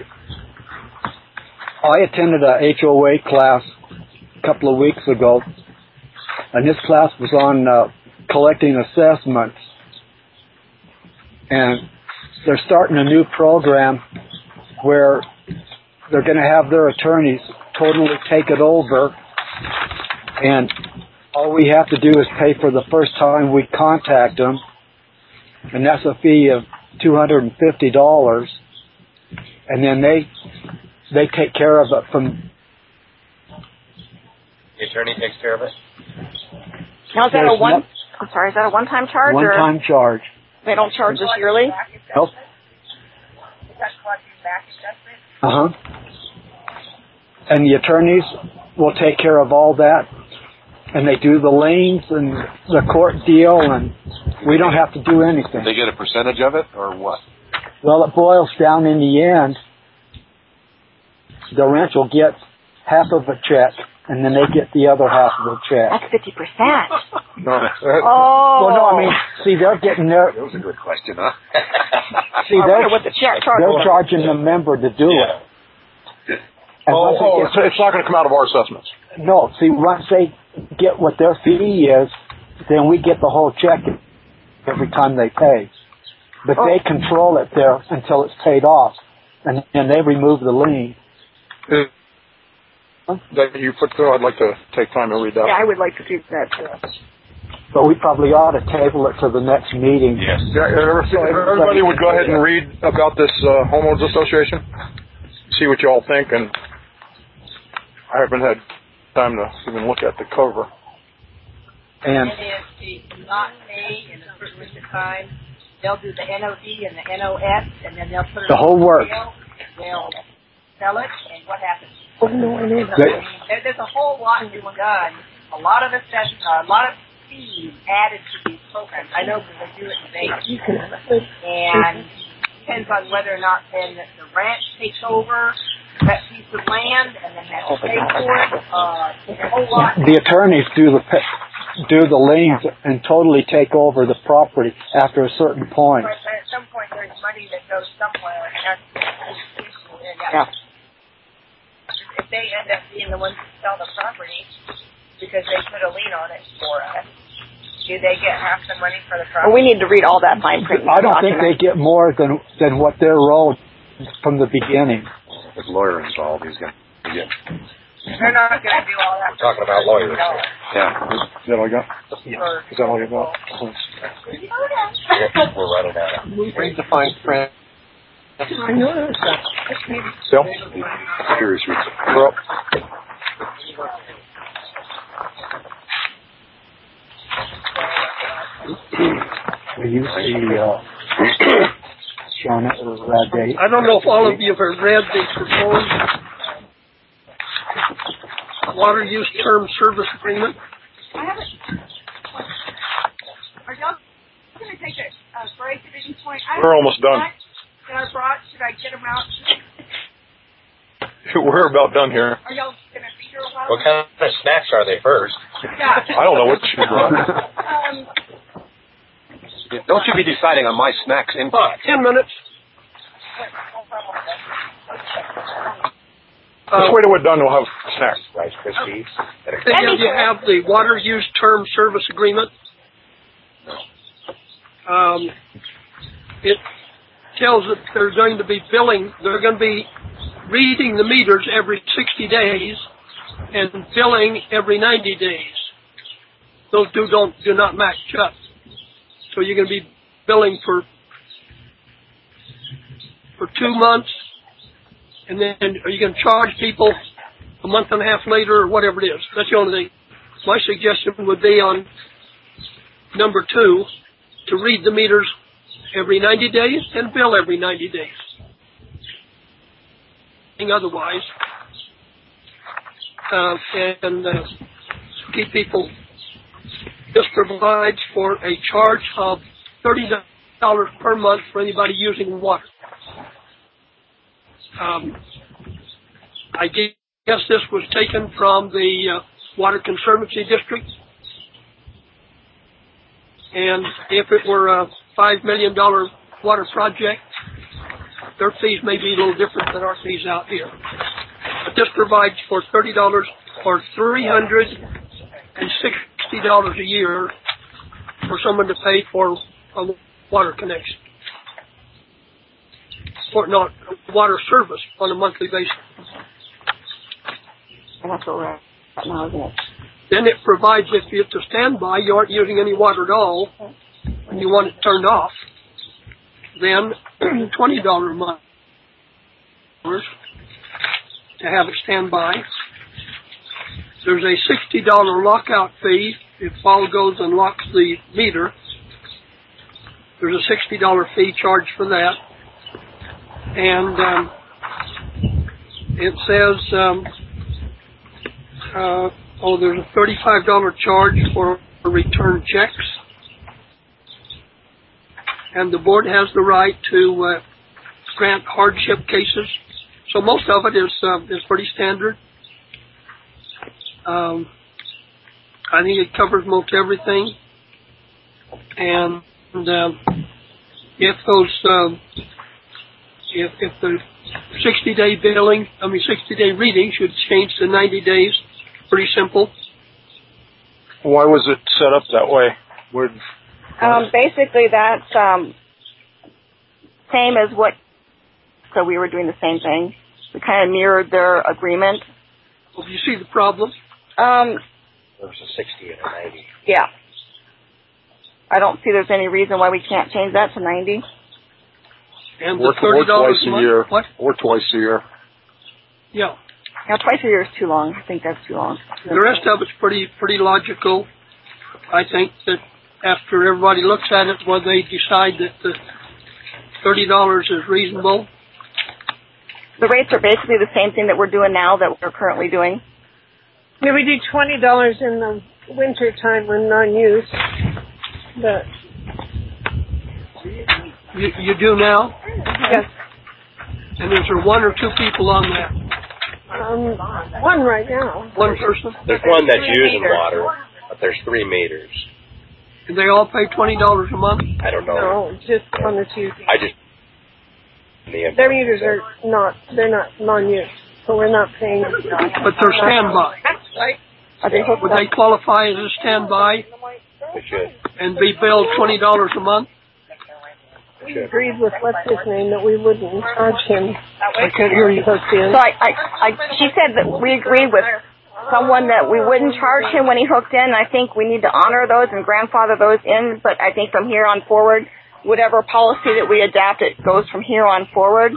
I attended a H O A class a couple of weeks ago, and this class was on uh, collecting assessments. And they're starting a new program where they're going to have their attorneys totally take it over, and all we have to do is pay for the first time we contact them, and that's a fee of two hundred fifty dollars, and then they they take care of it from. The attorney takes care of it? Now, is that a There's one? no- I'm sorry, is that a one-time charge, or One-time charge. they don't charge us yearly? Nope. Uh huh. And the attorneys will take care of all that. and they do the liens and the court deal, and we don't have to do anything. They get a percentage of it, or what? Well, it boils down in the end, the ranch will get half of a check, and then they get the other half of the check. That's fifty percent. No. Oh. Well, no, I mean, see, they're getting their... That was a good question, huh? See, they're, what the check charge they're was. charging the member to do Yeah. it. And Oh, once they oh get- it's, it's not going to come out of our assessments. No, see, once they get what their fee is, then we get the whole check every time they pay. But Oh. they control it there until it's paid off, and and they remove the lien. Is- That you put through, I'd like to take time to read that. Yeah, I would like to see that too. But we probably ought to table it to the next meeting. Yes. Yeah, if everybody would go ahead and read about this uh, homeowners association, see what you all think, and I haven't had time to even look at the cover. And And if they do not pay in a certain length of time, they'll do the N O D and the N O S, and then they'll put it The on whole works. sale. They'll sell it, and what happens? Oh, no, I know that. They- I mean, there, there's a whole lot being done. A lot of assessments, a lot of fees added to these programs. I know because they do it in Vegas. You can have it. And depends on whether or not then the ranch takes over that piece of land and then has to pay for it. Uh, there's a whole lot. the attorneys do the pa- do the liens and totally take over the property after a certain point. But at some point, there's money that goes somewhere, and that's and Yeah. if they end up being the ones who sell the property because they put a lien on it for us, do they get half the money for the property? Well, we need to read all that fine print. I don't think they get more than than what they're owed from the beginning. With lawyer involved, he's going to get. They're not going to do all that. We're talking about lawyers. No. Yeah. Is that all you got? Or- Is that all you got? We're running out. Read the fine print. I know that. Bill? Curious reason. You're up. Will you see uh, Sean or Brad Day? I don't know if all of you have read the proposed water use term service agreement. I haven't. Are y'all going to take a uh, break at any point? I We're almost done. That I brought, should I get them out? We're about done here. Are y'all going to be here a while? What kind of snacks are they first? Yeah. I don't know what you brought. Um, Don't you be deciding on my snacks in Ten minutes. Let's wait till we're done. We'll have snacks. Rice Krispies. And you have the water use term service agreement. Um, it tells that they're going to be billing, they're going to be reading the meters every sixty days and billing every ninety days. Those two don't, do not match up. So you're going to be billing for, for two months, and then are you going to charge people a month and a half later or whatever it is? That's the only thing. My suggestion would be on number two, to read the meters every ninety days and bill every ninety days. Otherwise, uh, and uh, keep people, this provides for a charge of thirty dollars per month for anybody using water. Um, I guess this was taken from the uh, Water Conservancy District. And if it were a five million dollars water project, their fees may be a little different than our fees out here. But this provides for thirty dollars or three hundred sixty dollars a year for someone to pay for a water connection. For not water service on a monthly basis. That's what we're at now, isn't it? Then it provides if it's a standby, you aren't using any water at all, and you want it turned off, then twenty dollars a month to have it stand by. There's a sixty dollars lockout fee if Paul goes and locks the meter. There's a sixty dollars fee charged for that. And um, it says um, uh, Oh, there's a thirty-five dollars charge for return checks. And the board has the right to uh, grant hardship cases. So most of it is uh, is pretty standard. Um, I think it covers most everything. And, and uh, if those, uh, if if the sixty-day billing, I mean sixty-day reading should change to ninety days, pretty simple. Why was it set up that way? Where, Um, basically, that's um, same as what. So we were doing the same thing. We kind of mirrored their agreement. Well, do you see the problem? Um, There was a sixty and a ninety. yeah. I don't see there's any reason why we can't change that to ninety. And or, the thirty dollars or twice a month, year. What? Or twice a year. Yeah. Now, twice a year is too long. I think that's too long. The rest of it's pretty pretty logical. I think that after everybody looks at it, well, they decide that the thirty dollars is reasonable. The rates are basically the same thing that we're doing now that we're currently doing. Yeah, we do twenty dollars in the winter time when non-use, but You, you do now? yes, And is there one or two people on that? um, one right now. One person? There's one that's using water, but there's three meters. And they all pay twenty dollars a month? I don't know. No, just on the two. I just. The Their meters are not, they're not non-use, so we're not paying. But they're standby. Right. Are they hooked Would up? they qualify as a standby They should. and be billed twenty dollars a month? We agreed with what's his name that we wouldn't charge him. I can't hear you. Hooked in. So I, I, I, she said that we agreed with someone that we wouldn't charge him when he hooked in. I think we need to honor those and grandfather those in. But I think from here on forward, whatever policy that we adapt, it goes from here on forward.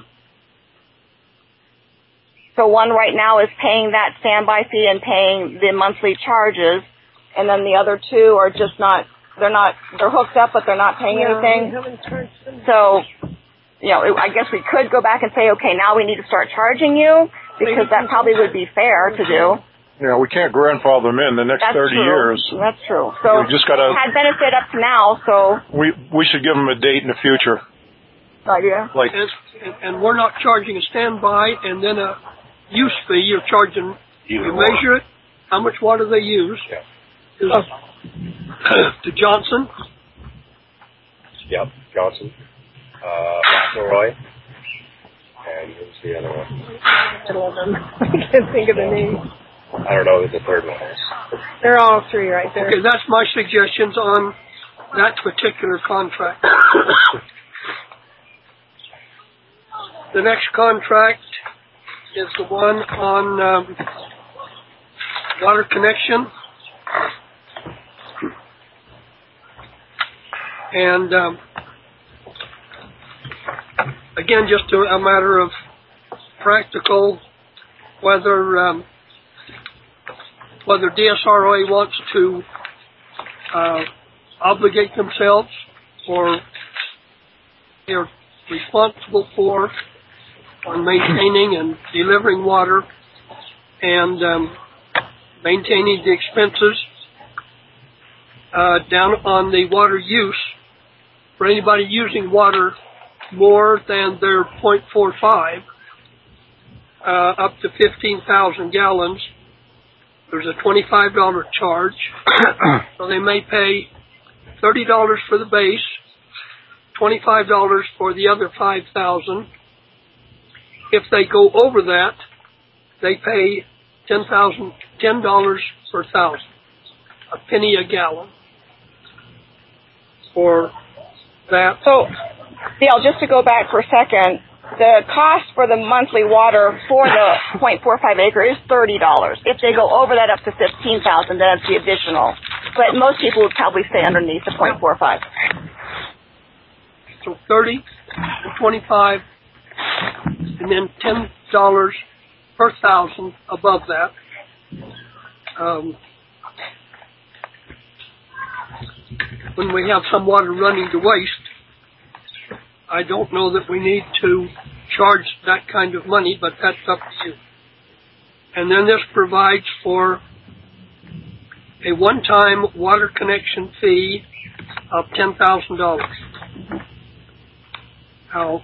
So one right now is paying that standby fee and paying the monthly charges, and then the other two are just not. They're not. They're hooked up, but they're not paying Yeah, anything. we haven't charged them. So, you know, I guess we could go back and say, okay, now we need to start charging you, because that probably would be fair to do. Yeah, we can't grandfather them in the next That's thirty true. years. That's true. So We just gotta- had benefit up to now, so We we should give them a date in the future. idea. Like, And, and, and we're not charging a standby and then a use fee. You're charging, you measure it, how much water they use. Yeah. Is, to Johnson. Yep. Johnson. Uh, McElroy. And who's the other one? Middle of them. I can't think of the name. I don't know who the third one is. They're all three right there. Okay, that's my suggestions on that particular contract. The next contract is the one on um, water connection. And um, again, just a, a matter of practical, whether um, whether D S R O A wants to uh, obligate themselves or they're responsible for on maintaining and delivering water and um, maintaining the expenses uh, down on the water use for anybody using water more than their point four five uh, up to fifteen thousand gallons. There's a twenty-five dollars charge. So they may pay thirty dollars for the base, twenty-five dollars for the other five thousand. If they go over that, they pay ten thousand, ten dollars per thousand, a penny a gallon for that. So, Dale, just to go back for a second, the cost for the monthly water for the point four five acre is thirty dollars. If they go over that up to fifteen thousand, then it's the additional. But most people would probably stay underneath the point four five. So thirty, twenty-five, and then ten dollars per thousand above that. Um, when we have some water running to waste, I don't know that we need to charge that kind of money, but that's up to you. And then this provides for a one-time water connection fee of ten thousand dollars. Now,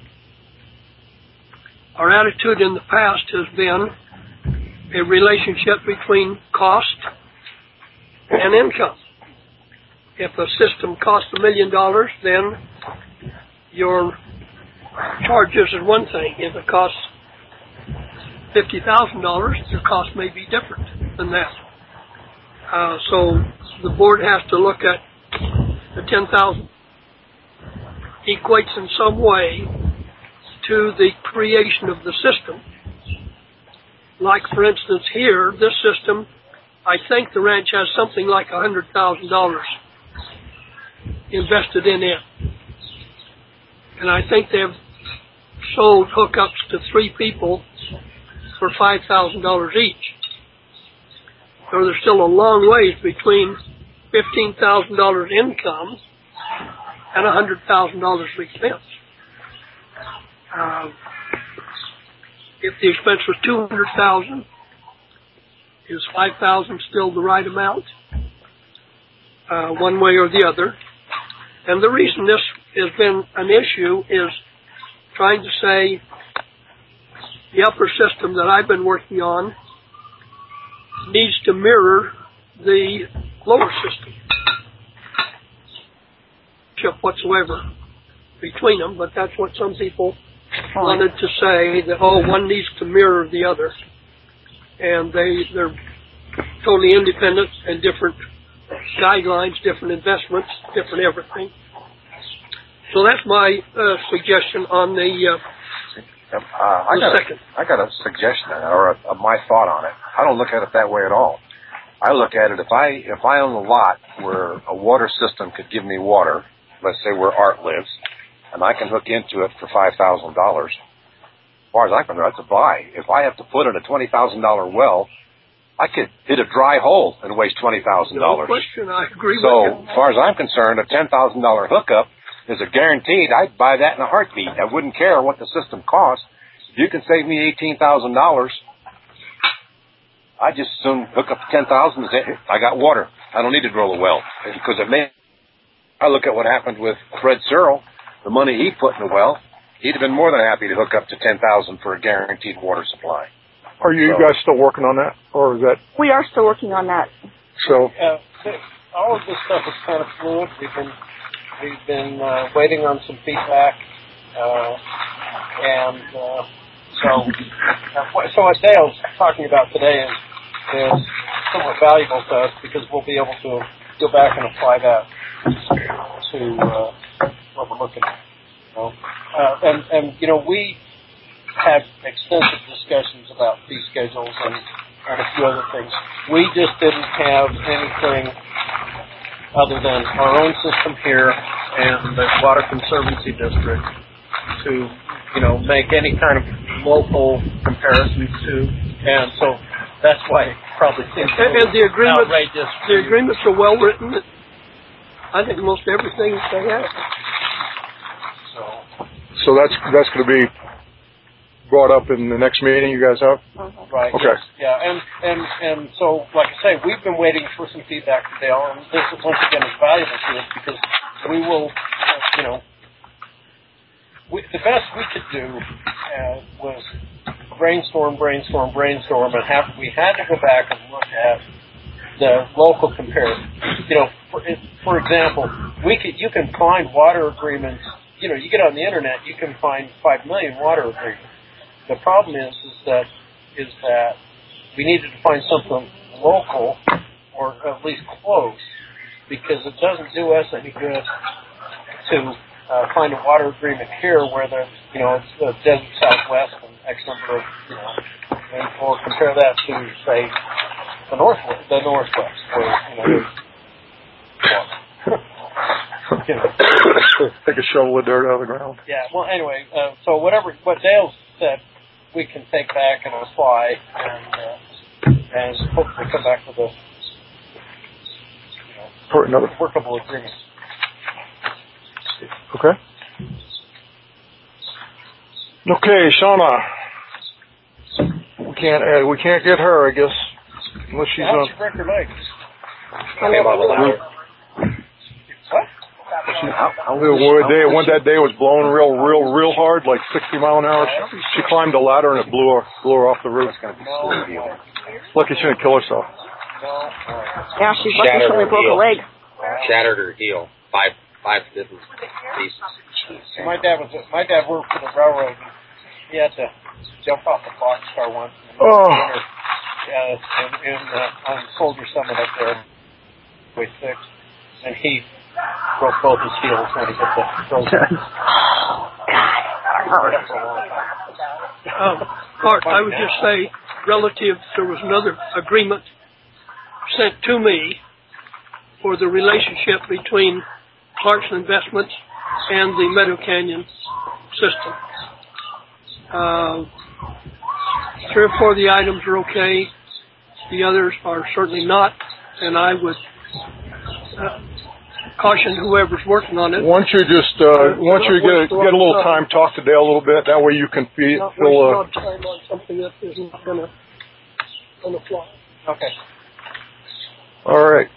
our attitude in the past has been a relationship between cost and income. If a system costs a million dollars, then your charges is one thing. If it costs fifty thousand dollars, your cost may be different than that. Uh, so the board has to look at the ten thousand equates in some way to the creation of the system. Like, for instance, here, this system, I think the ranch has something like one hundred thousand dollars invested in it. And I think they've sold hookups to three people for five thousand dollars each. So there's still a long ways between fifteen thousand dollars income and one hundred thousand dollars of expense. Uh, if the expense was two hundred thousand dollars, is five thousand dollars still the right amount? Uh, one way or the other. And the reason this has been an issue is trying to say the upper system that I've been working on needs to mirror the lower system. Whatsoever between them, but that's what some people wanted to say, that, oh, one needs to mirror the other. And they, they're totally independent and different guidelines, different investments, different everything. So that's my uh, suggestion on the, uh, uh, I the got second. A, I got a suggestion or a, a, my thought on it. I don't look at it that way at all. I look at it, if I if I own a lot where a water system could give me water, let's say where Art lives, and I can hook into it for five thousand dollars. As far as I'm concerned, that's a buy. If I have to put in a twenty thousand dollars well, I could hit a dry hole and waste twenty thousand dollars. No question, I agree so, with you. as far as I'm concerned, a ten thousand dollars hookup is a guaranteed. I'd buy that in a heartbeat. I wouldn't care what the system costs. If you can save me eighteen thousand dollars, I just assume hook up to ten thousand dollars and say, I got water. I don't need to drill a well. Because it may, I look at what happened with Fred Searle, the money he put in the well, he'd have been more than happy to hook up to ten thousand dollars for a guaranteed water supply. Are you so, guys still working on that? Or is that? We are still working on that. So, uh, all of this stuff is kind of fluid. We've been, we've been uh, waiting on some feedback. Uh, and uh, so, uh, so what Dale's talking about today is, is somewhat valuable to us because we'll be able to go back and apply that to uh, what we're looking at. You know? uh, and, and, you know, we have extensive discussions about fee schedules and, and a few other things. We just didn't have anything other than our own system here and the Water Conservancy District to, you know, make any kind of local comparisons to. And so that's why it probably seems and, and the agreements, outrageous. The agreements are well written. I think most everything they have. So, so that's that's going to be brought up in the next meeting you guys have? Uh-huh. Right. Okay. Yes, yeah, and, and, and so, like I say, we've been waiting for some feedback from Dale, and this is, once again, is valuable to us because we will, uh, you know, we, the best we could do uh, was brainstorm, brainstorm, brainstorm, and have, we had to go back and look at the local comparison. You know, for, for example, we could, you can find water agreements, you know, you get on the internet, you can find five million water agreements. The problem is, is that is that we needed to find something local, or at least close, because it doesn't do us any good to uh, find a water agreement here where the you know it's the desert Southwest and X number of you know, and, or compare that to say the Northwest, the Northwest, where you know. You know. Take a shovel of dirt out of the ground. Yeah. Well, anyway, uh, so whatever what Dale said, we can take back and apply, and uh, and hopefully come back with a you know, For another workable agreement. Okay. Okay, Shauna. We can't uh, we can't get her, I guess, unless she's How's on. your record like? Came on the ladder. What? How, how The one day, one that day was blowing real, real, real hard, like sixty mile an hour. She climbed the ladder and it blew her, blew her off the roof. Lucky she didn't kill herself. Yeah, she's lucky she only broke a leg. Shattered her heel. Five, five different pieces. My dad was my dad worked for the railroad. He had to jump off the boxcar once. Oh. Yeah, in, in uh, on Soldier Summit up there, way six, and he broke both his heels when he hit the frozen. Um, Mark, I would just say, relative, there was another agreement sent to me for the relationship between Clarkson Investments and the Meadow Canyon system. Uh, three or four of the items are okay. The others are certainly not, and I would uh, caution whoever's working on it. Once you just, uh, once you get get a little time, talk to Dale a little bit. That way you can feel. Not feel uh, waste time on something that is not gonna gonna fly. Okay. all right.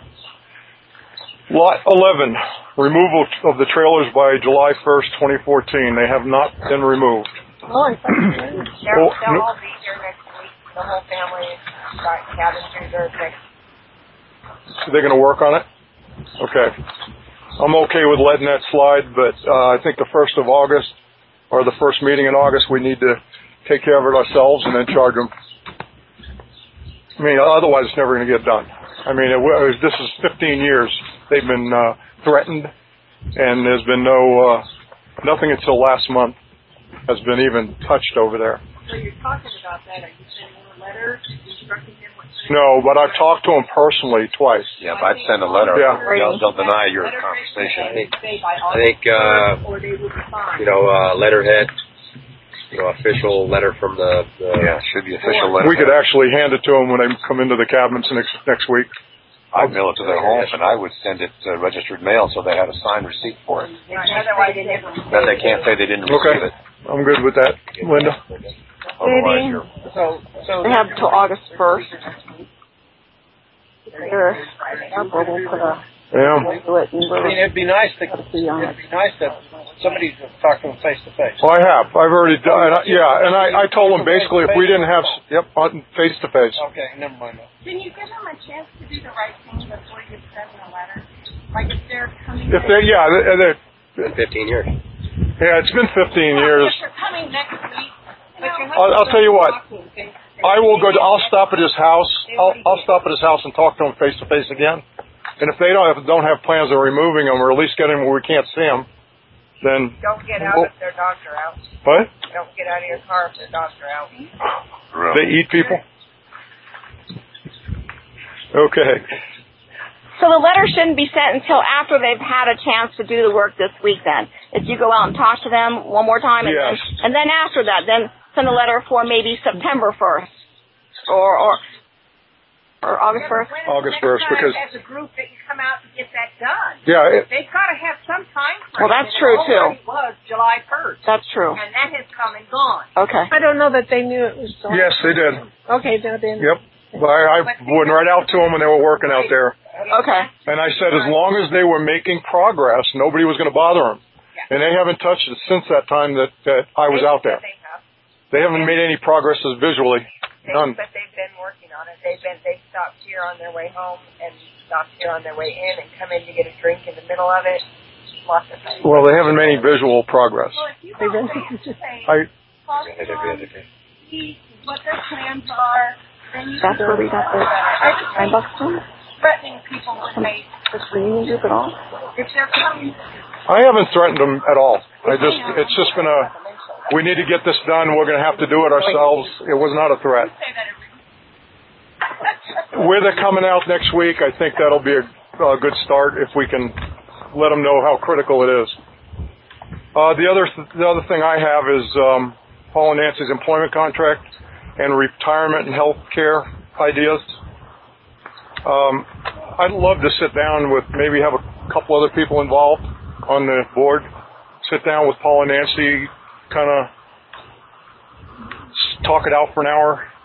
Lot eleven, removal of the trailers by July first, twenty fourteen. They have not been removed. Oh, I thought They'll, Oh, they'll no. all be here next week. The whole family got cabins reserved next So they're going to work on it? Okay. I'm okay with letting that slide, but uh, I think the first of August, or the first meeting in August, we need to take care of it ourselves and then charge them. I mean, otherwise it's never going to get done. I mean, it, it, this is fifteen years. They've been uh, threatened, and there's been no, uh, nothing until last month has been even touched over there. So you're talking about that. Are you sending him a letter instructing him what to do? No, but I've talked to him personally twice. Yeah, if I'd send a letter, Yeah. they'll, they'll deny your compensation. I think, I think uh, Or they will be fined. you know, uh, letterhead, you know, official letter from the, the Yeah, it should be official letter. We could actually hand it to them when they come into the cabinets next next week. I'd mail it to their home, and I would send it uh, registered mail so they had a signed receipt for it. Otherwise, they never. Then they can't say they didn't Okay. receive it. I'm good with that, Linda. Otherwise, you're So, so They have till August first. They're, we'll put a, Yeah. we'll do it in I mean, it'd be nice to Let's see on it'd be nice that somebody to talk to them face to face. Well, I have. I've already done. And I, yeah, and I, I told them basically if we didn't have, yep, face to face. Okay, never mind. Can you give them a chance to do the right thing before you send them a letter? Like if they're coming. If they, yeah, they, they, been fifteen years. yeah, it's been fifteen years. If they're coming next week, but you're not. I'll, I'll tell you what. talking face to face. I will go. To, I'll stop at his house. I'll, I'll stop at his house and talk to him face to face again. And if they don't have, don't have plans of removing them, or at least getting them where we can't see them, then Don't get out Oh. if their dogs are out. what? Don't get out of your car if their dogs are out. They eat people. Okay. So the letter shouldn't be sent until after they've had a chance to do the work this week then. If you go out and talk to them one more time and, Yes. then, and then after that, then send a letter for maybe September first or, or, or August first. August first, because As a group that you come out and get that done. yeah, it, They've got to have some time frame. Well, that's and true, it too. already was July first. That's true. And that has come and gone. Okay. I don't know that they knew it was July. yes, they did. Okay, now then. Yep. Well, I, I went right out to them when they were working out there. Okay. And I said, as long as they were making progress, nobody was going to bother them. And they haven't touched it since that time that, that I was out there. They have. They haven't made any progress as visually. They, None. but they've been working on it. They've been they stopped here on their way home and stopped here on their way in and come in to get a drink in the middle of it. Lots of things. Well, they haven't made any visual progress. Well, if you go face to face, I, talk to them, see what their plans are, then you That's can where we got the I just nine think bucks from? threatening people when they, This reunion group at all? if they're coming, I haven't threatened them at all. I just, it's just been a, we need to get this done. We're going to have to do it ourselves. It was not a threat. say that every Where they're coming out next week, I think that'll be a, a good start if we can let them know how critical it is. Uh, the other th- the other thing I have is um, Paul and Nancy's employment contract and retirement and health care ideas. Um, I'd love to sit down with maybe have a couple other people involved on the board. Sit down with Paul and Nancy, kind of talk it out for an hour,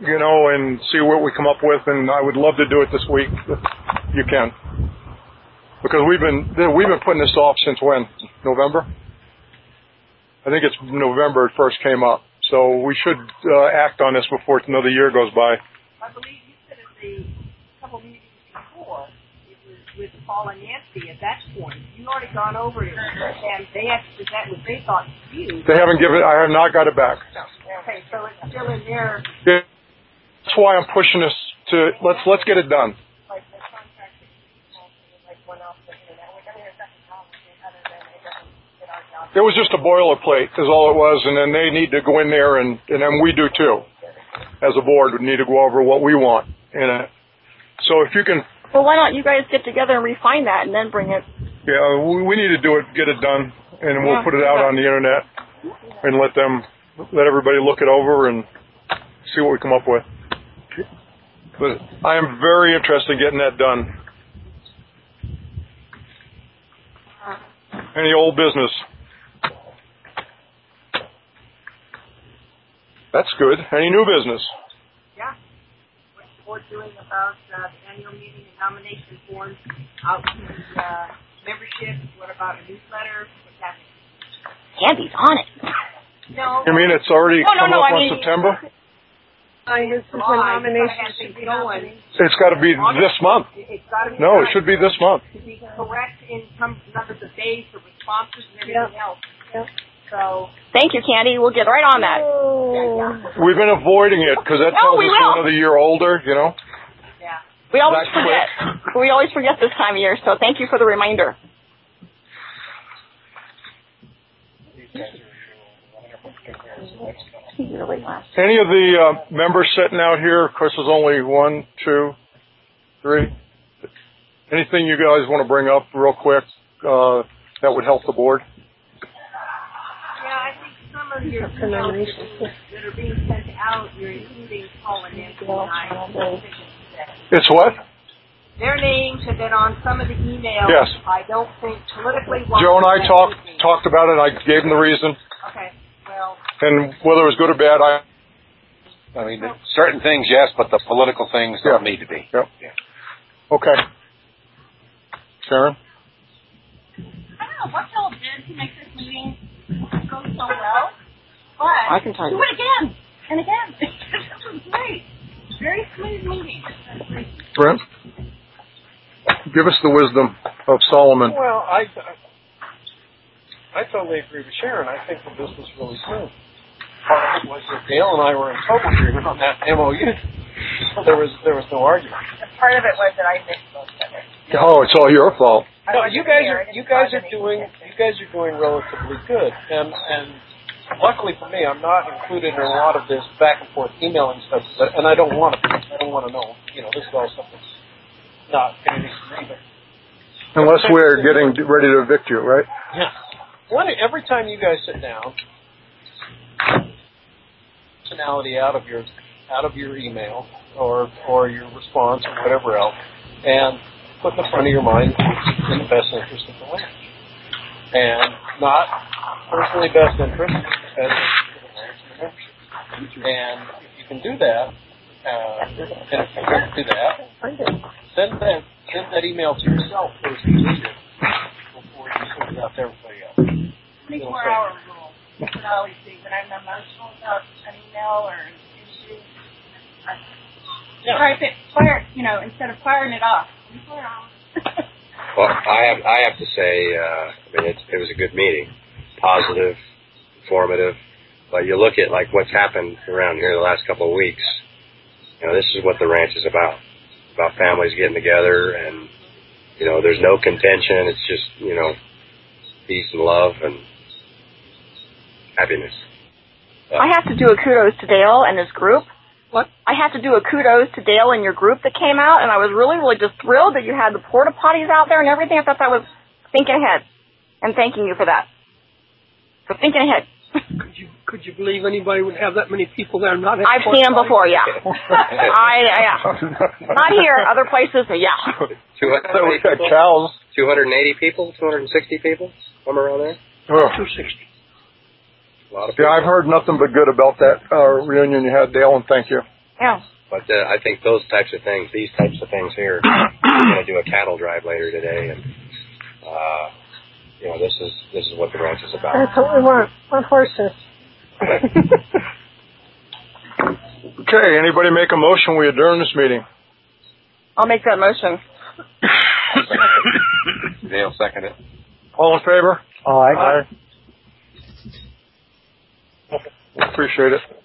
you know, and see what we come up with. And I would love to do it this week. If you can, because we've been we've been putting this off since when? November. I think it's November it first came up. So we should uh, act on this before another year goes by. I believe you said at the couple meetings before, it was with Paul and Nancy at that point. You already gone over it, and they had to present what they thought to you. They haven't given. I have not got it back. Okay, so it's still in there. Yeah, that's why I'm pushing this to let's let's get it done. Like the contract like went off the internet. I mean, there's nothing wrong with it other than it doesn't fit our job. It was just a boilerplate is all it was, and then they need to go in there, and, and then we do too. As a board, we need to go over what we want in it. So if you can... Well, why don't you guys get together and refine that and then bring it? Yeah, we, we need to do it, get it done, and we'll yeah. put it out on the internet and let them, let everybody look it over and see what we come up with. But I am very interested in getting that done. Any old business? That's good. Any new business? Yeah. What's the board doing about uh, the annual meeting and nomination forms out to the uh, membership? What about a newsletter? What's happening? Candy's on it. No. You mean it's already no, come no, no, up I on mean, September? I this is when nominations should be going. It's got to be this month. It's got to be. No, it should be this month. To be correct in some numbers of days for responses and everything Yep. else. Yep. So. Thank you, Candy. We'll get right on that. Yeah, We've been avoiding it because that No, tells we us will. we're another year older, you know? yeah. We always That's forget. We always forget this time of year, so thank you for the reminder. Any of the uh, members sitting out here, of course, there's only one, two, three. Anything you guys want to bring up real quick uh, that would help the board? Yeah, I think some of your emails that are being sent out, you're including Paul and Nancy and I. It's what? Their names have been on some of the emails. Yes. I don't think politically wise. Joe and I talked talked about it. I gave them the reason. Okay. Well. And whether it was good or bad, I. I mean, certain things, yes, but the political things don't Yeah. need to be. Yep. Yeah. Okay. Sharon? I don't know what y'all did to make this meeting go so well, but I can tell you. do it again and again. This was great. Very smooth meeting. Brent? Give us the wisdom of Solomon. Well, I, I totally agree with Sharon. I think that this was really smooth. Part of it was that Dale and I were in total agreement on that M O U. There was there was no argument. And part of it was that I missed most of it. Oh, it's all your fault. No, you guys are you guys are doing you guys are doing relatively good, and and luckily for me, I'm not included in a lot of this back and forth emailing stuff, but, and I don't want to. I don't want to know. You know, this is all stuff that's not anything to me. But Unless we're getting ready to evict you, right? yeah, One, every time you guys sit down, personality out of your out of your email or or your response or whatever else, and put in the front of your mind what's in the best interest of the ranch, and not personally best interest as the ranch and the membership. And if you can do that, uh, and if you can do that, send that send that email to yourself first before you send it out to everybody else. twenty-four hour rule. That's what I always do. When I'm emotional about an email or an issue, I Yeah. type it, fire, you know, instead of firing it off. twenty-four hours. Well, I have I have to say, uh, I mean, it, it was a good meeting, positive, informative. But you look at like what's happened around here the last couple of weeks. You know, this is what the ranch is about. About families getting together, and you know, there's no contention. It's just you know, peace and love and happiness. Uh, I have to do a kudos to Dale and his group. What? I have to do a kudos to Dale and your group that came out, and I was really, really just thrilled that you had the porta potties out there and everything. I thought that was thinking ahead, and thanking you for that. For thinking ahead. Could you could you believe anybody would have that many people there? And not have I've seen them before, yeah. I yeah. Not here, other places, but yeah. two hundred got cows. two hundred eighty people, two hundred sixty people, somewhere around there. Oh. two sixty. A lot of people. Yeah, I've heard nothing but good about that uh, reunion you had, Dale, and thank you. Yeah. But uh, I think those types of things, these types of things here, we're going to do a cattle drive later today, and uh, you know, this is this is what the ranch is about. That's what we want. Want horses. Okay, anybody make a motion? We adjourn this meeting. I'll make that motion. Dale second it. All in favor? All right. Aye. Appreciate it.